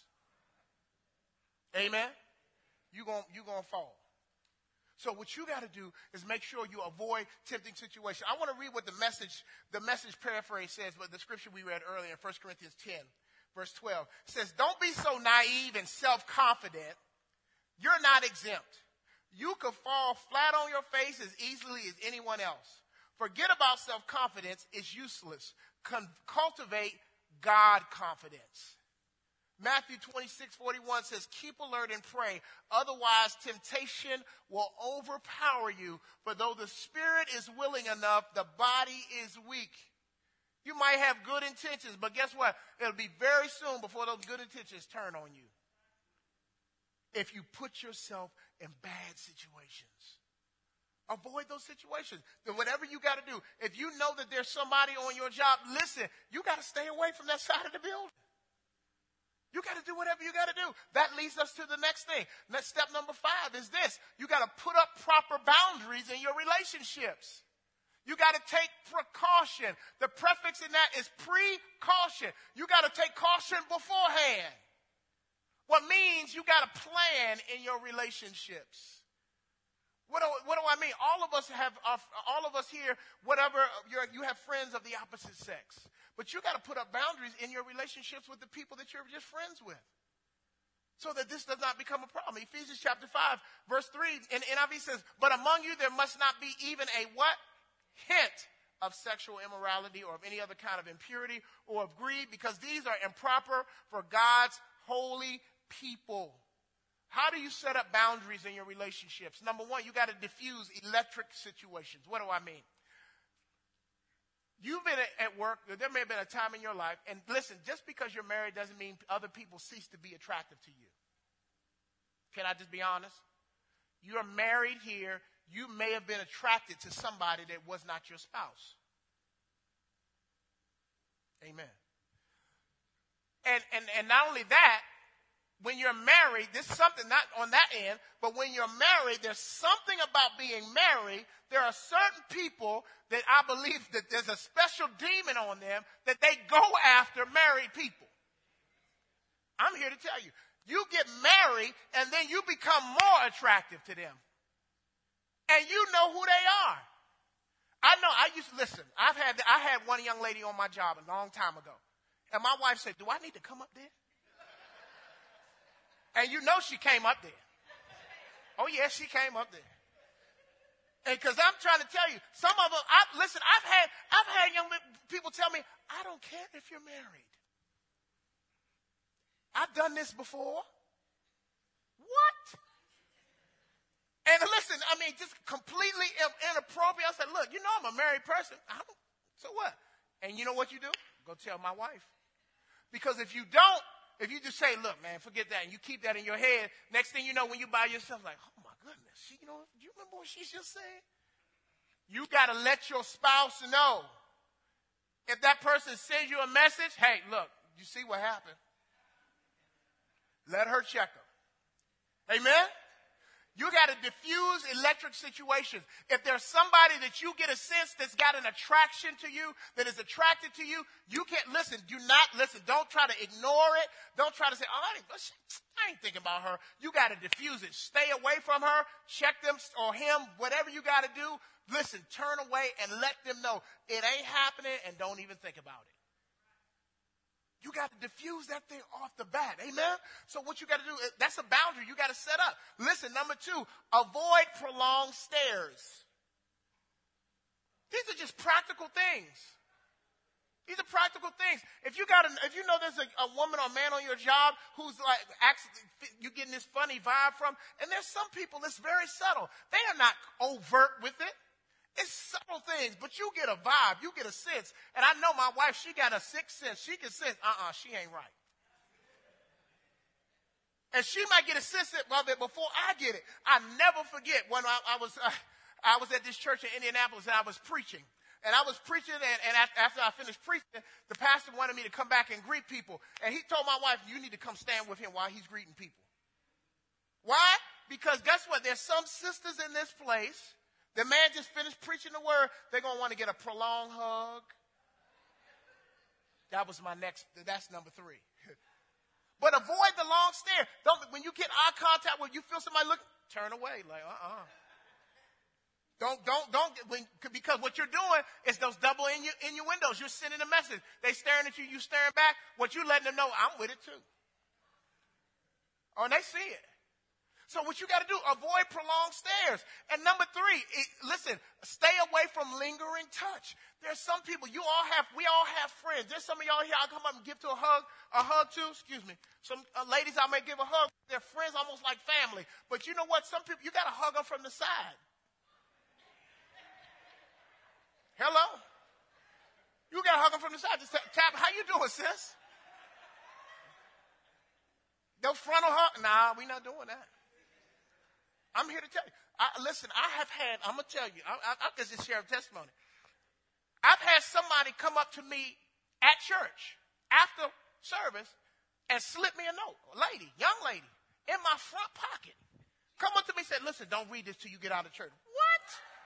Amen? You're gonna fall. So what you got to do is make sure you avoid tempting situations. I want to read what the message paraphrase says, but the scripture we read earlier in 1 Corinthians 10, verse 12, says, don't be so naive and self-confident. You're not exempt. You could fall flat on your face as easily as anyone else. Forget about self-confidence. It's useless. Cultivate God confidence. Matthew 26:41 says, keep alert and pray. Otherwise, temptation will overpower you. For though the spirit is willing enough, the body is weak. You might have good intentions, but guess what? It'll be very soon before those good intentions turn on you. If you put yourself in bad situations. Avoid those situations. Then whatever you got to do, if you know that there's somebody on your job, listen, you got to stay away from that side of the building. You got to do whatever you got to do. That leads us to the next thing. Next step number 5 is this. You got to put up proper boundaries in your relationships. You got to take precaution. The prefix in that is precaution. You got to take caution beforehand. What means you got to plan in your relationships. What do I mean? All of us here, whatever, you have friends of the opposite sex. But you got to put up boundaries in your relationships with the people that you're just friends with. So that this does not become a problem. Ephesians chapter 5, verse 3, in NIV says, but among you there must not be even a what? Hint of sexual immorality or of any other kind of impurity or of greed, because these are improper for God's holy people. How do you set up boundaries in your relationships? Number 1, you got to diffuse electric situations. What do I mean? You've been at work. There may have been a time in your life. And listen, just because you're married doesn't mean other people cease to be attractive to you. Can I just be honest? You're married here. You may have been attracted to somebody that was not your spouse. Amen. And not only that, when you're married, there's something, not on that end, but when you're married, there's something about being married. There are certain people that I believe that there's a special demon on them that they go after married people. I'm here to tell you, you get married and then you become more attractive to them. And you know who they are. I know, listen, I had one young lady on my job a long time ago. And my wife said, do I need to come up there? And you know she came up there. Oh, yeah, she came up there. And because I'm trying to tell you, some of them, I've had young people tell me, I don't care if you're married. I've done this before. What? And listen, I mean, just completely inappropriate. I said, look, you know I'm a married person. So what? And you know what you do? Go tell my wife. Because if you don't, if you just say, look, man, forget that, and you keep that in your head, next thing you know, when you by yourself, like, oh, my goodness, do you remember what she just said? You got to let your spouse know. If that person sends you a message, hey, look, you see what happened? Let her check them. Amen? You got to diffuse electric situations. If there's somebody that you get a sense that's got an attraction to you, that is attracted to you, you can't listen. Do not listen. Don't try to ignore it. Don't try to say, oh, I ain't thinking about her. You got to diffuse it. Stay away from her. Check them or him, whatever you got to do. Listen, turn away and let them know it ain't happening and don't even think about it. You got to diffuse that thing off the bat. Amen? So what you got to do, that's a boundary you got to set up. Listen, number 2, avoid prolonged stares. These are just practical things. These are practical things. If you know there's a woman or man on your job who's like, actually, you're getting this funny vibe from, and there's some people that's very subtle. They are not overt with it. It's subtle things, but you get a vibe, you get a sense. And I know my wife, she got a sixth sense. She can sense, she ain't right. And she might get a sense of it before I get it. I never forget when I was at this church in Indianapolis and I was preaching. And I was preaching, and after I finished preaching, the pastor wanted me to come back and greet people. And he told my wife, you need to come stand with him while he's greeting people. Why? Because guess what? There's some sisters in this place. The man just finished preaching the word. They're going to want to get a prolonged hug. That's number 3. But avoid the long stare. When you get eye contact, when you feel somebody look, turn away. Like, because what you're doing is those double innuendos. You're sending a message. They staring at you, you staring back. What you letting them know, I'm with it too. Oh, and they see it. So what you got to do, avoid prolonged stares. And number 3, listen, stay away from lingering touch. There's some people, we all have friends. There's some of y'all here I'll come up and give to a hug to, excuse me. Some ladies I may give a hug. They're friends almost like family. But you know what? Some people, you got to hug them from the side. Hello? You got to hug them from the side. Just tap, how you doing, sis? Those frontal hug, nah, we not doing that. I'm here to tell you. Listen, I'm going to tell you, I'll just share a testimony. I've had somebody come up to me at church after service and slip me a note. A lady, young lady, in my front pocket. Come up to me and said, listen, don't read this till you get out of church. What?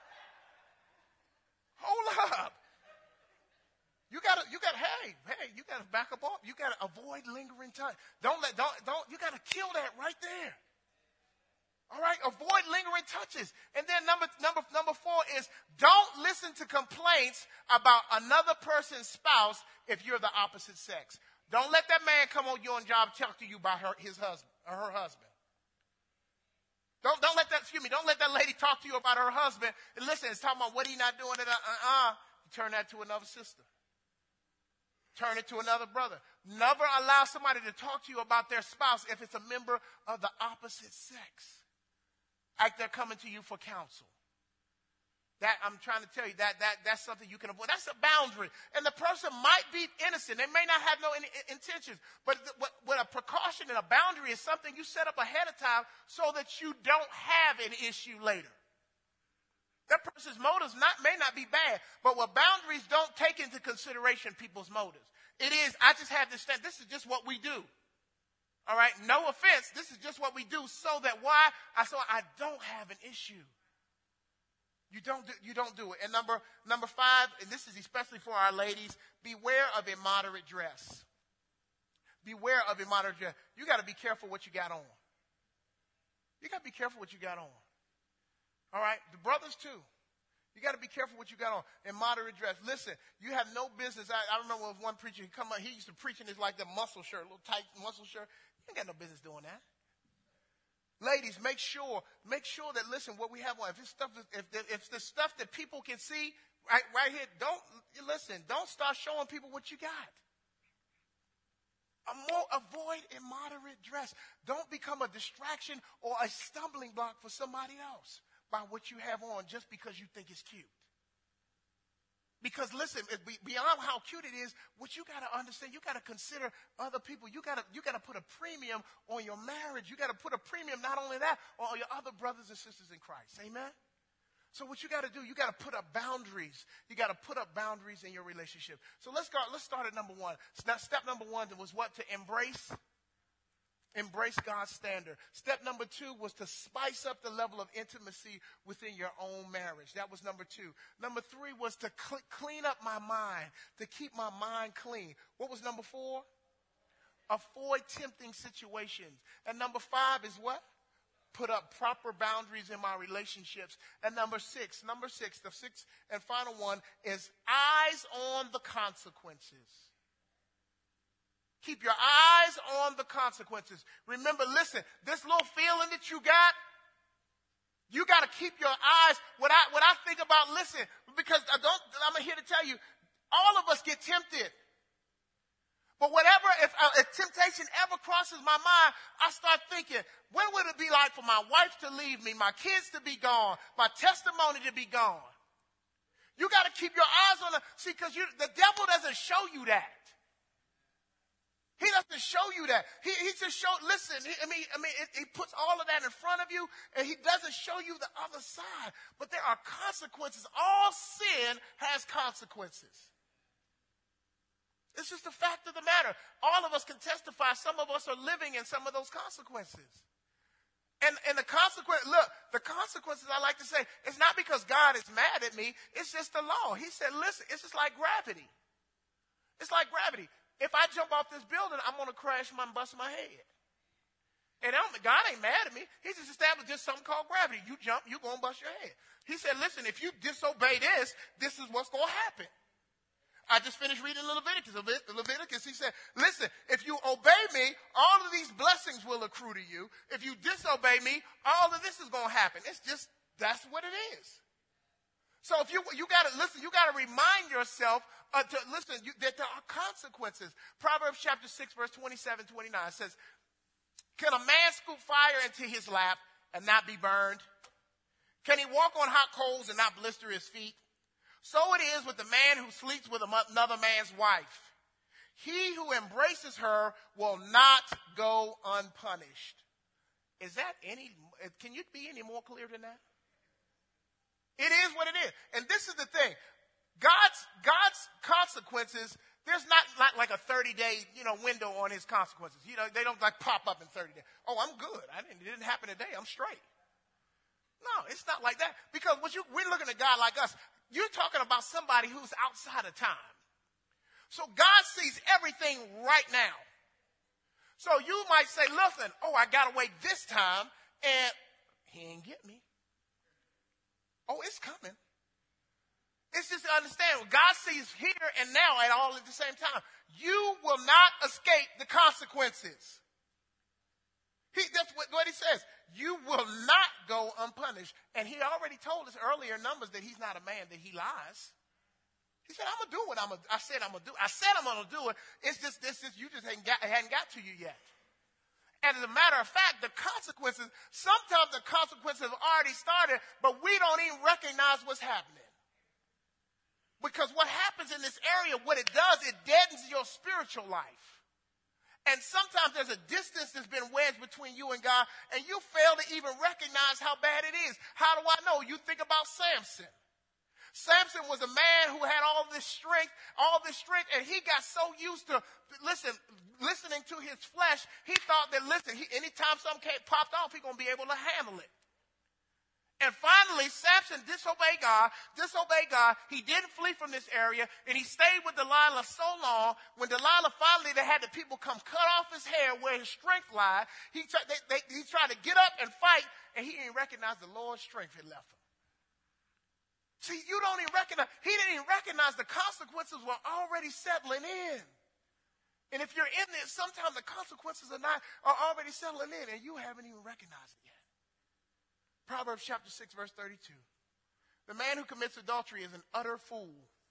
Hold up. You gotta back up off. You gotta avoid lingering touch. You gotta kill that right there. All right, avoid lingering touches. And then number 4 is don't listen to complaints about another person's spouse if you're the opposite sex. Don't let that man come on your job and talk to you about his husband or her husband. Don't let that lady talk to you about her husband. And listen, it's talking about what he not doing it. You turn that to another sister. Turn it to another brother. Never allow somebody to talk to you about their spouse if it's a member of the opposite sex. Like they're coming to you for counsel. That I'm trying to tell you that's something you can avoid. That's a boundary. And the person might be innocent. They may not have no intentions. But what a precaution and a boundary is something you set up ahead of time so that you don't have an issue later. That person's motives may not be bad, but what boundaries don't take into consideration people's motives. It is, I just have this, this is just what we do. All right, no offense. This is just what we do so that so I don't have an issue. You don't do it. And number 5, and this is especially for our ladies, beware of immoderate dress. Beware of immoderate dress. You got to be careful what you got on. You got to be careful what you got on. All right, the brothers too. You got to be careful what you got on. Immoderate dress. Listen, you have no business. I remember with one preacher, he used to preach in this like the muscle shirt, little tight muscle shirt. You ain't got no business doing that. Ladies, make sure that, listen, what we have on, if it's the stuff that people can see right here, don't start showing people what you got. Avoid immoderate dress. Don't become a distraction or a stumbling block for somebody else by what you have on just because you think it's cute. Because listen, beyond how cute it is, what you got to understand, you got to consider other people. You got to put a premium on your marriage. You got to put a premium, not only that, on your other brothers and sisters in Christ. Amen? So what you got to do, you got to put up boundaries. You got to put up boundaries in your relationship. So let's start at number 1. Now, step number 1 was what? To embrace Embrace God's standard. Step number 2 was to spice up the level of intimacy within your own marriage. That was number 2. Number 3 was to clean up my mind, to keep my mind clean. What was number 4? Avoid tempting situations. And number 5 is what? Put up proper boundaries in my relationships. And number 6, the sixth and final one is eyes on the consequences. Keep your eyes on the consequences. Remember, listen, this little feeling that you got to keep your eyes. What I think about, listen, because I'm here to tell you, all of us get tempted. But if temptation ever crosses my mind, I start thinking, what would it be like for my wife to leave me, my kids to be gone, my testimony to be gone? You got to keep your eyes on because the devil doesn't show you that. He doesn't show you that. He just listen, he puts all of that in front of you, and he doesn't show you the other side. But there are consequences. All sin has consequences. It's just the fact of the matter. All of us can testify. Some of us are living in some of those consequences. And the consequences, I like to say, it's not because God is mad at me. It's just the law. He said, listen, it's just like gravity. It's like gravity. If I jump off this building, I'm going to crash and bust my head. And God ain't mad at me. He just established something called gravity. You jump, you're going to bust your head. He said, listen, if you disobey this is what's going to happen. I just finished reading Leviticus. He said, listen, if you obey me, all of these blessings will accrue to you. If you disobey me, all of this is going to happen. That's what it is. So if you got to listen, you got to remind yourself that there are consequences. Proverbs chapter 6, verse 27, 29 says, can a man scoop fire into his lap and not be burned? Can he walk on hot coals and not blister his feet? So it is with the man who sleeps with another man's wife. He who embraces her will not go unpunished. Can you be any more clear than that? It is what it is. And this is the thing. God's consequences, there's not like a 30-day, window on his consequences. They don't pop up in 30 days. Oh, I'm good. It didn't happen today. I'm straight. No, it's not like that. Because we're looking at God like us. You're talking about somebody who's outside of time. So God sees everything right now. So you might say, listen, I got to wait this time, and he ain't get me. Oh, it's coming. It's just to understand, God sees here and now and all at the same time. You will not escape the consequences. That's what he says. You will not go unpunished. And he already told us earlier in Numbers that he's not a man, that he lies. He said, I'm going to do what I said I'm going to do. I said I'm going to do it. It's just you just hadn't got to you yet. And as a matter of fact, the consequences, sometimes the consequences have already started, but we don't even recognize what's happening. Because what happens in this area, what it does, it deadens your spiritual life. And sometimes there's a distance that's been wedged between you and God, and you fail to even recognize how bad it is. How do I know? You think about Samson. Samson was a man who had all this strength, and he got so used to, listening to his flesh, he thought that, anytime something popped off, he's going to be able to handle it. And finally, Samson disobeyed God. He didn't flee from this area, and he stayed with Delilah so long. When Delilah finally, they had the people come cut off his hair where his strength lied, he tried to get up and fight, and he didn't recognize the Lord's strength had left him. See, he didn't even recognize the consequences were already settling in. And if you're in this, sometimes the consequences are already settling in, and you haven't even recognized it yet. Proverbs chapter 6, verse 32. The man who commits adultery is an utter fool,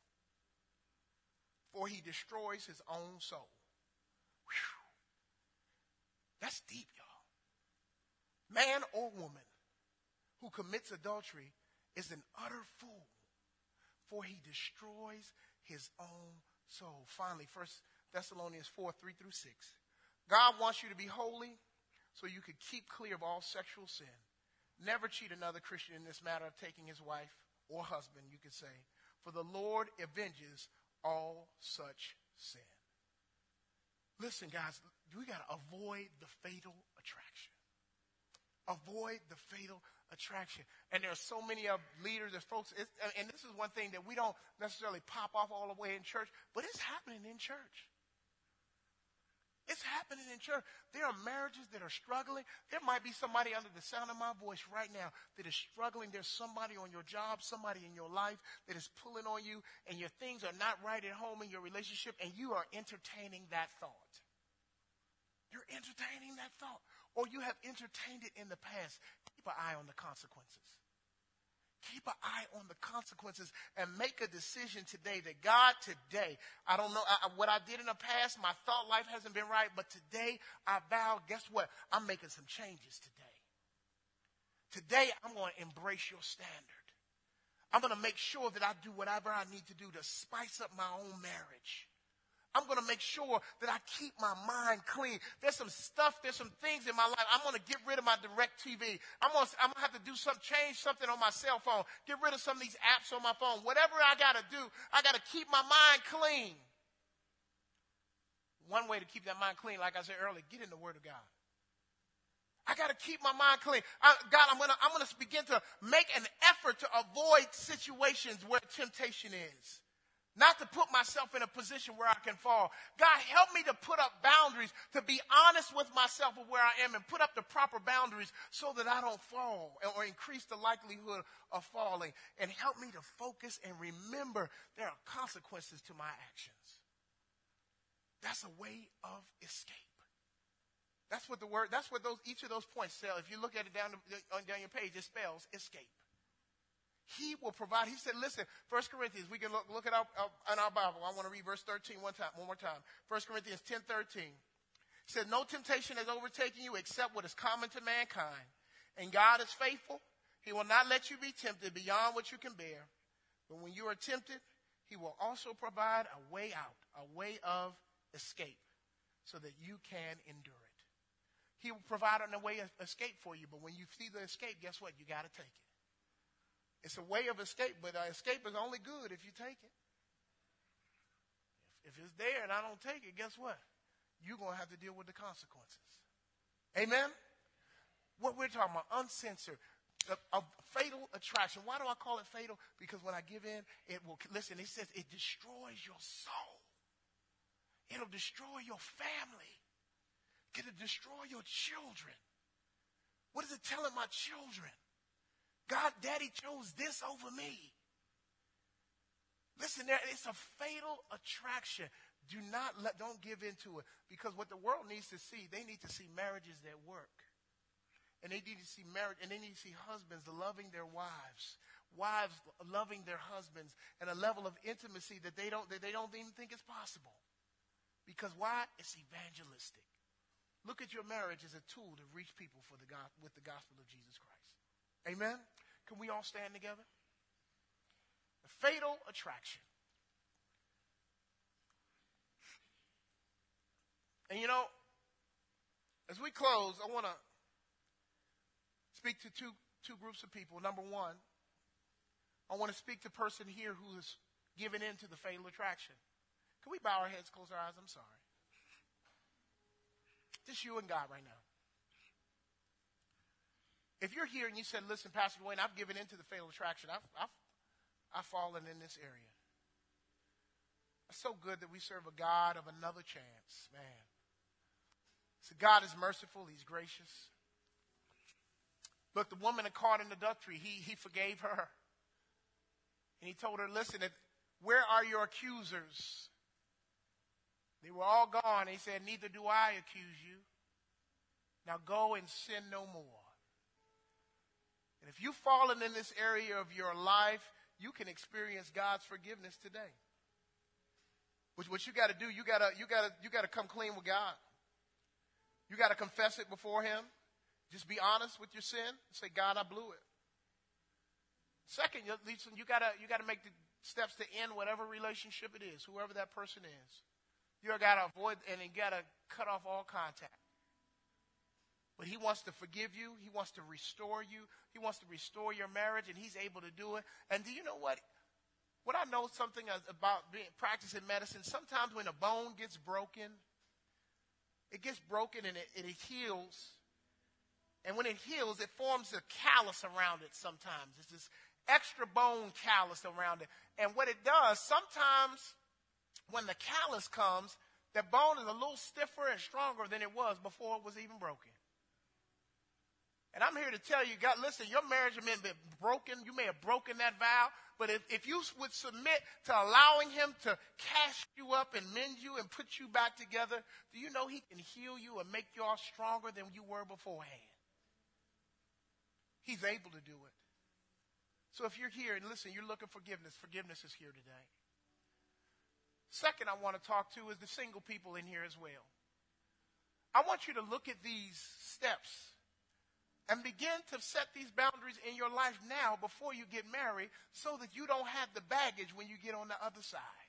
for he destroys his own soul. Whew. That's deep, y'all. Man or woman who commits adultery is an utter fool, for he destroys his own soul. Finally, 1 Thessalonians 4, 3 through 6. God wants you to be holy so you could keep clear of all sexual sin. Never cheat another Christian in this matter of taking his wife or husband, you could say, for the Lord avenges all such sin. Listen, guys, we got to avoid the fatal attraction. Avoid the fatal attraction. And there are so many leaders and folks, and this is one thing that we don't necessarily pop off all the way in church, but it's happening in church. It's happening in church. There are marriages that are struggling. There might be somebody under the sound of my voice right now that is struggling. There's somebody on your job, somebody in your life that is pulling on you, and your things are not right at home in your relationship, and you are entertaining that thought. You're entertaining that thought. Or you have entertained it in the past. Keep an eye on the consequences. Keep an eye on the consequences and make a decision today that God, today, I don't know what I did in the past. My thought life hasn't been right, but today I vow, guess what? I'm making some changes today. Today I'm going to embrace your standard. I'm going to make sure that I do whatever I need to do to spice up my own marriage. I'm going to make sure that I keep my mind clean. There's some things in my life. I'm going to get rid of my DirecTV. I'm going to have to do change something on my cell phone. Get rid of some of these apps on my phone. Whatever I got to do, I got to keep my mind clean. One way to keep that mind clean, like I said earlier, get in the Word of God. I got to keep my mind clean. God, I'm going to begin to make an effort to avoid situations where temptation is. Not to put myself in a position where I can fall. God, help me to put up boundaries, to be honest with myself of where I am and put up the proper boundaries so that I don't fall or increase the likelihood of falling. And help me to focus and remember there are consequences to my actions. That's a way of escape. That's what each of those points spell. If you look at it down your page, it spells escape. He will provide. He said, listen, 1 Corinthians, we can look it up in our Bible. I want to read verse 13 one more time. 1 Corinthians 10:13. He said, no temptation has overtaken you except what is common to mankind. And God is faithful. He will not let you be tempted beyond what you can bear. But when you are tempted, he will also provide a way out, a way of escape, so that you can endure it. He will provide a way of escape for you. But when you see the escape, guess what? You got to take it. It's a way of escape, but escape is only good if you take it. If it's there and I don't take it, guess what? You're going to have to deal with the consequences. Amen? What we're talking about, uncensored, a fatal attraction. Why do I call it fatal? Because when I give in, it says it destroys your soul. It'll destroy your family. It'll destroy your children. What is it telling my children? God, Daddy chose this over me. Listen, it's a fatal attraction. Don't give into it. Because what the world needs to see, they need to see marriages that work. And they need to see marriage, and they need to see husbands loving their wives, wives loving their husbands, and a level of intimacy that they don't even think is possible. Because why? It's evangelistic. Look at your marriage as a tool to reach people with the gospel of Jesus Christ. Amen? Can we all stand together? The fatal attraction. And as we close, I want to speak to two groups of people. Number one, I want to speak to a person here who is giving in to the fatal attraction. Can we bow our heads, close our eyes? I'm sorry. Just you and God right now. If you're here and you said, listen, Pastor Dwayne, I've given into the fatal attraction. I've fallen in this area. It's so good that we serve a God of another chance, man. So God is merciful. He's gracious. Look, the woman caught in adultery, he forgave her. And he told her, listen, where are your accusers? They were all gone. He said, neither do I accuse you. Now go and sin no more. And if you've fallen in this area of your life, you can experience God's forgiveness today. What you got to do, you got to come clean with God. You got to confess it before Him. Just be honest with your sin. Say, God, I blew it. Second, you got to make the steps to end whatever relationship it is, whoever that person is. You got to avoid and you got to cut off all contact. But He wants to forgive you. He wants to restore you. He wants to restore your marriage, and He's able to do it. And do you know what? What I know something about practicing medicine, sometimes when a bone gets broken, it gets broken and it heals. And when it heals, it forms a callus around it sometimes. It's this extra bone callus around it. And what it does, sometimes when the callus comes, that bone is a little stiffer and stronger than it was before it was even broken. And I'm here to tell you, God, listen, your marriage may have been broken. You may have broken that vow. But if you would submit to allowing him to cast you up and mend you and put you back together, do you know he can heal you and make you all stronger than you were beforehand? He's able to do it. So if you're here and listen, you're looking for forgiveness, forgiveness is here today. Second I want to talk to is the single people in here as well. I want you to look at these steps and begin to set these boundaries in your life now before you get married so that you don't have the baggage when you get on the other side.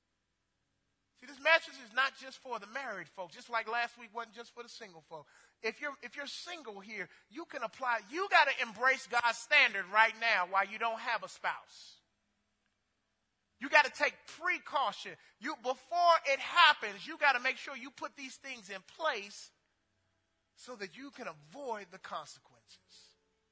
See, this message is not just for the married folks, just like last week wasn't just for the single folk. If you're single here, you can apply. You got to embrace God's standard right now while you don't have a spouse. You got to take precaution. Before it happens, you got to make sure you put these things in place so that you can avoid the consequences.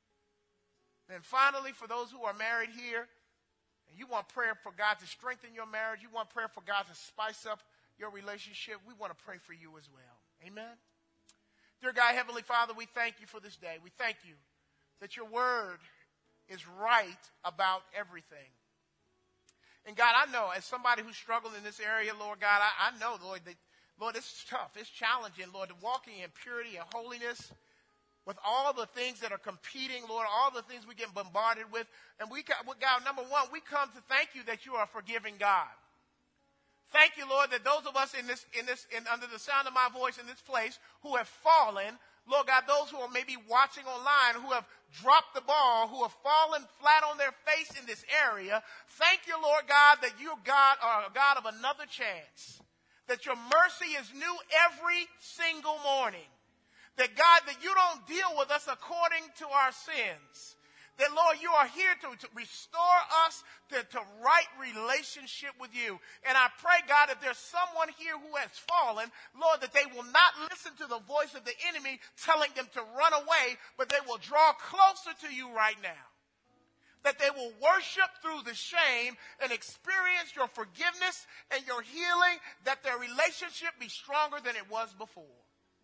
And finally, for those who are married here, and you want prayer for God to strengthen your marriage, you want prayer for God to spice up your relationship, we want to pray for you as well. Amen? Dear God, Heavenly Father, we thank you for this day. We thank you that your word is right about everything. And God, I know as somebody who's struggled in this area, Lord God, I know, Lord, that Lord, it's tough. It's challenging, Lord, to walking in purity and holiness with all the things that are competing, Lord, all the things we get bombarded with. And God, number one, we come to thank you that you are a forgiving God. Thank you, Lord, that those of us under the sound of my voice in this place who have fallen, Lord God, those who are maybe watching online, who have dropped the ball, who have fallen flat on their face in this area, thank you, Lord God, that you, God, are a God of another chance. That your mercy is new every single morning. That, God, that you don't deal with us according to our sins. That, Lord, you are here to restore us to right relationship with you. And I pray, God, if there's someone here who has fallen, Lord, that they will not listen to the voice of the enemy telling them to run away, but they will draw closer to you right now. That they will worship through the shame and experience your forgiveness and your healing, that their relationship be stronger than it was before.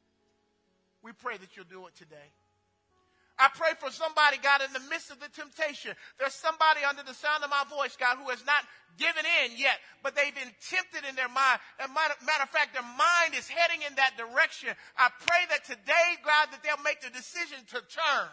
We pray that you'll do it today. I pray for somebody, God, in the midst of the temptation. There's somebody under the sound of my voice, God, who has not given in yet, but they've been tempted in their mind. And matter of fact, their mind is heading in that direction. I pray that today, God, that they'll make the decision to turn.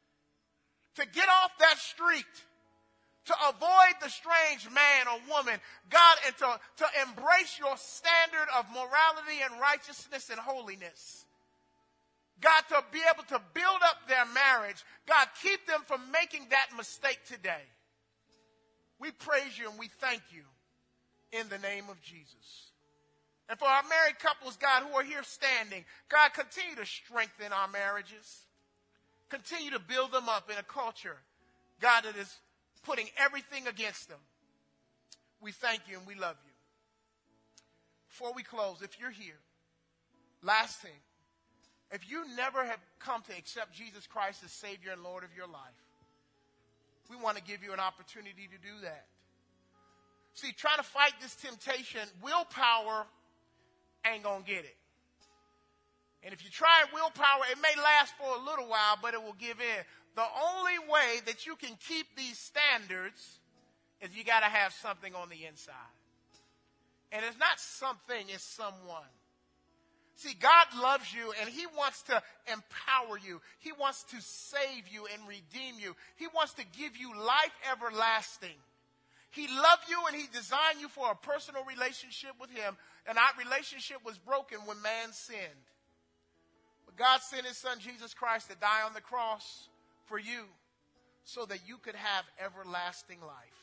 To get off that street, to avoid the strange man or woman, God, and to embrace your standard of morality and righteousness and holiness. God, to be able to build up their marriage. God, keep them from making that mistake today. We praise you and we thank you in the name of Jesus. And for our married couples, God, who are here standing, God, continue to strengthen our marriages. Continue to build them up in a culture, God, that is putting everything against them. We thank you and we love you. Before we close, if you're here, last thing, if you never have come to accept Jesus Christ as Savior and Lord of your life, we want to give you an opportunity to do that. See, trying to fight this temptation, willpower ain't going to get it. And if you try willpower, it may last for a little while, but it will give in. The only way that you can keep these standards is you got to have something on the inside. And it's not something, it's someone. See, God loves you and he wants to empower you. He wants to save you and redeem you. He wants to give you life everlasting. He loved you and he designed you for a personal relationship with him. And that relationship was broken when man sinned. But God sent his son Jesus Christ to die on the cross for you so that you could have everlasting life.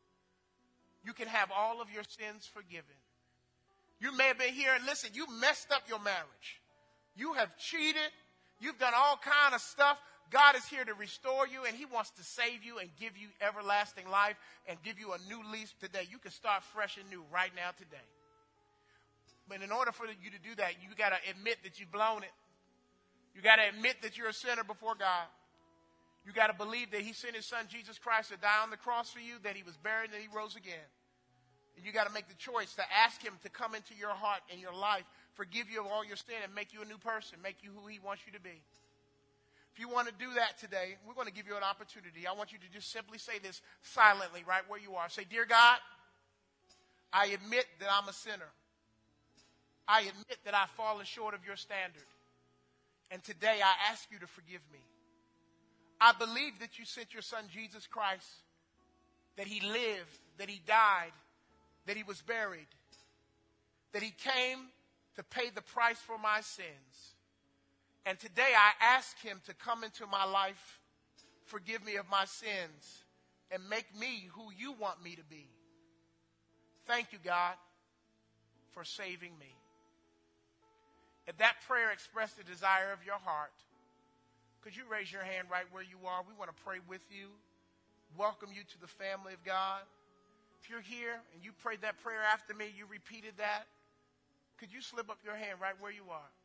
You can have all of your sins forgiven. You may have been here and listen, you messed up your marriage. You have cheated. You've done all kind of stuff. God is here to restore you and he wants to save you and give you everlasting life and give you a new lease today. You can start fresh and new right now today. But in order for you to do that, you got to admit that you've blown it. You got to admit that you're a sinner before God. You got to believe that he sent his son, Jesus Christ, to die on the cross for you, that he was buried, and that he rose again. And you got to make the choice to ask him to come into your heart and your life, forgive you of all your sin, and make you a new person, make you who he wants you to be. If you want to do that today, we're going to give you an opportunity. I want you to just simply say this silently right where you are. Say, "Dear God, I admit that I'm a sinner. I admit that I've fallen short of your standard. And today I ask you to forgive me. I believe that you sent your son, Jesus Christ, that he lived, that he died, that he was buried, that he came to pay the price for my sins. And today I ask him to come into my life, forgive me of my sins, and make me who you want me to be. Thank you, God, for saving me." If that prayer expressed the desire of your heart, could you raise your hand right where you are? We want to pray with you, welcome you to the family of God. If you're here and you prayed that prayer after me, you repeated that, could you slip up your hand right where you are?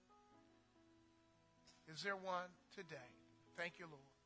Is there one today? Thank you, Lord.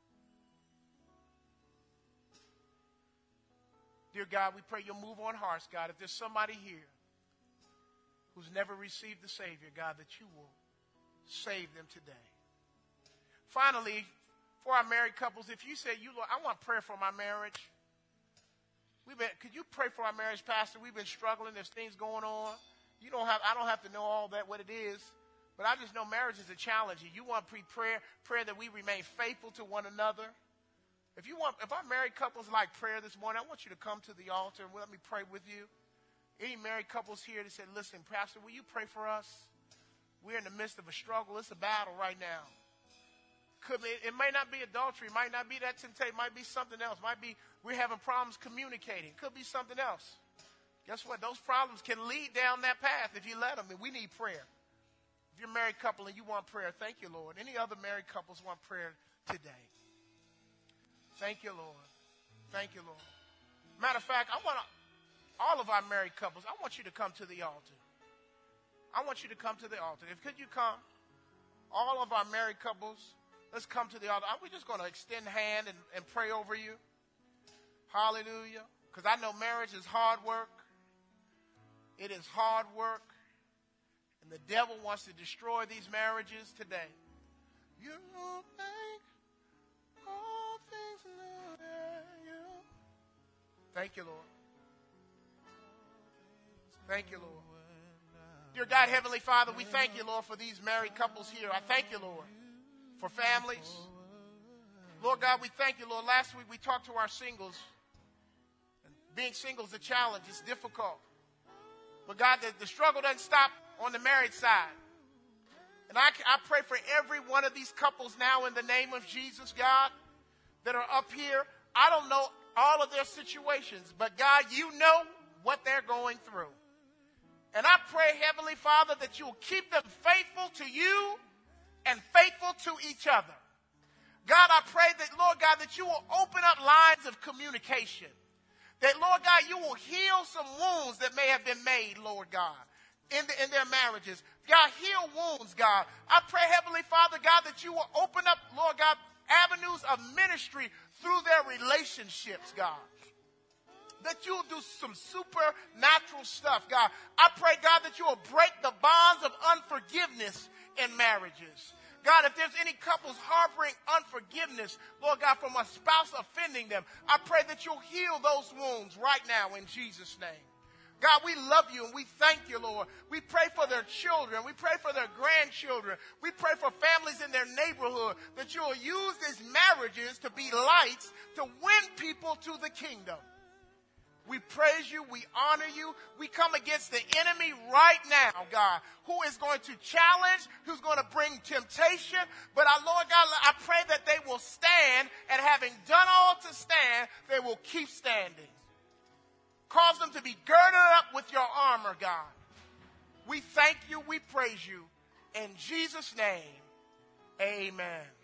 Dear God, we pray you'll move on hearts, God. If there's somebody here who's never received the Savior, God, that you will save them today. Finally, for our married couples, if you say, Lord, I want prayer for my marriage. Could you pray for our marriage, Pastor? We've been struggling. There's things going on. I don't have to know all that, what it is. But I just know marriage is a challenge. You want prayer that we remain faithful to one another. If our married couples like prayer this morning, I want you to come to the altar and let me pray with you. Any married couples here that said, "Listen, Pastor, will you pray for us? We're in the midst of a struggle. It's a battle right now." It may not be adultery. It might not be that temptation. It might be something else. It might be we're having problems communicating. It could be something else. Guess what? Those problems can lead down that path if you let them, and we need prayer. If you're a married couple and you want prayer, thank you, Lord. Any other married couples want prayer today? Thank you, Lord. Thank you, Lord. Matter of fact, I want all of our married couples, I want you to come to the altar. I want you to come to the altar. Could you come? All of our married couples, let's come to the altar. We're just going to extend a hand and pray over you. Hallelujah. Because I know marriage is hard work. It is hard work. And the devil wants to destroy these marriages today. You make all things new. Thank you, Lord. Thank you, Lord. Dear God, Heavenly Father, we thank you, Lord, for these married couples here. I thank you, Lord, for families. Lord God, we thank you, Lord. Last week we talked to our singles. And being single is a challenge. It's difficult. But God, the struggle doesn't stop on the married side. And I pray for every one of these couples now in the name of Jesus, God, that are up here. I don't know all of their situations, but God, you know what they're going through. And I pray, Heavenly Father, that you will keep them faithful to you and faithful to each other. God, I pray that, Lord God, that you will open up lines of communication. That, Lord God, you will heal some wounds that may have been made, Lord God, in their marriages. God, heal wounds, God. I pray, Heavenly Father, God, that you will open up, Lord God, avenues of ministry through their relationships, God. That you will do some supernatural stuff, God. I pray, God, that you will break the bonds of unforgiveness in marriages. God, if there's any couples harboring unforgiveness, Lord God, from a spouse offending them, I pray that you'll heal those wounds right now in Jesus' name. God, we love you and we thank you, Lord. We pray for their children. We pray for their grandchildren. We pray for families in their neighborhood, that you will use these marriages to be lights to win people to the kingdom. We praise you. We honor you. We come against the enemy right now, God, who is going to challenge, who's going to bring temptation. But our Lord God, I pray that they will stand, and having done all to stand, they will keep standing. Cause them to be girded up with your armor, God. We thank you. We praise you. In Jesus' name, amen.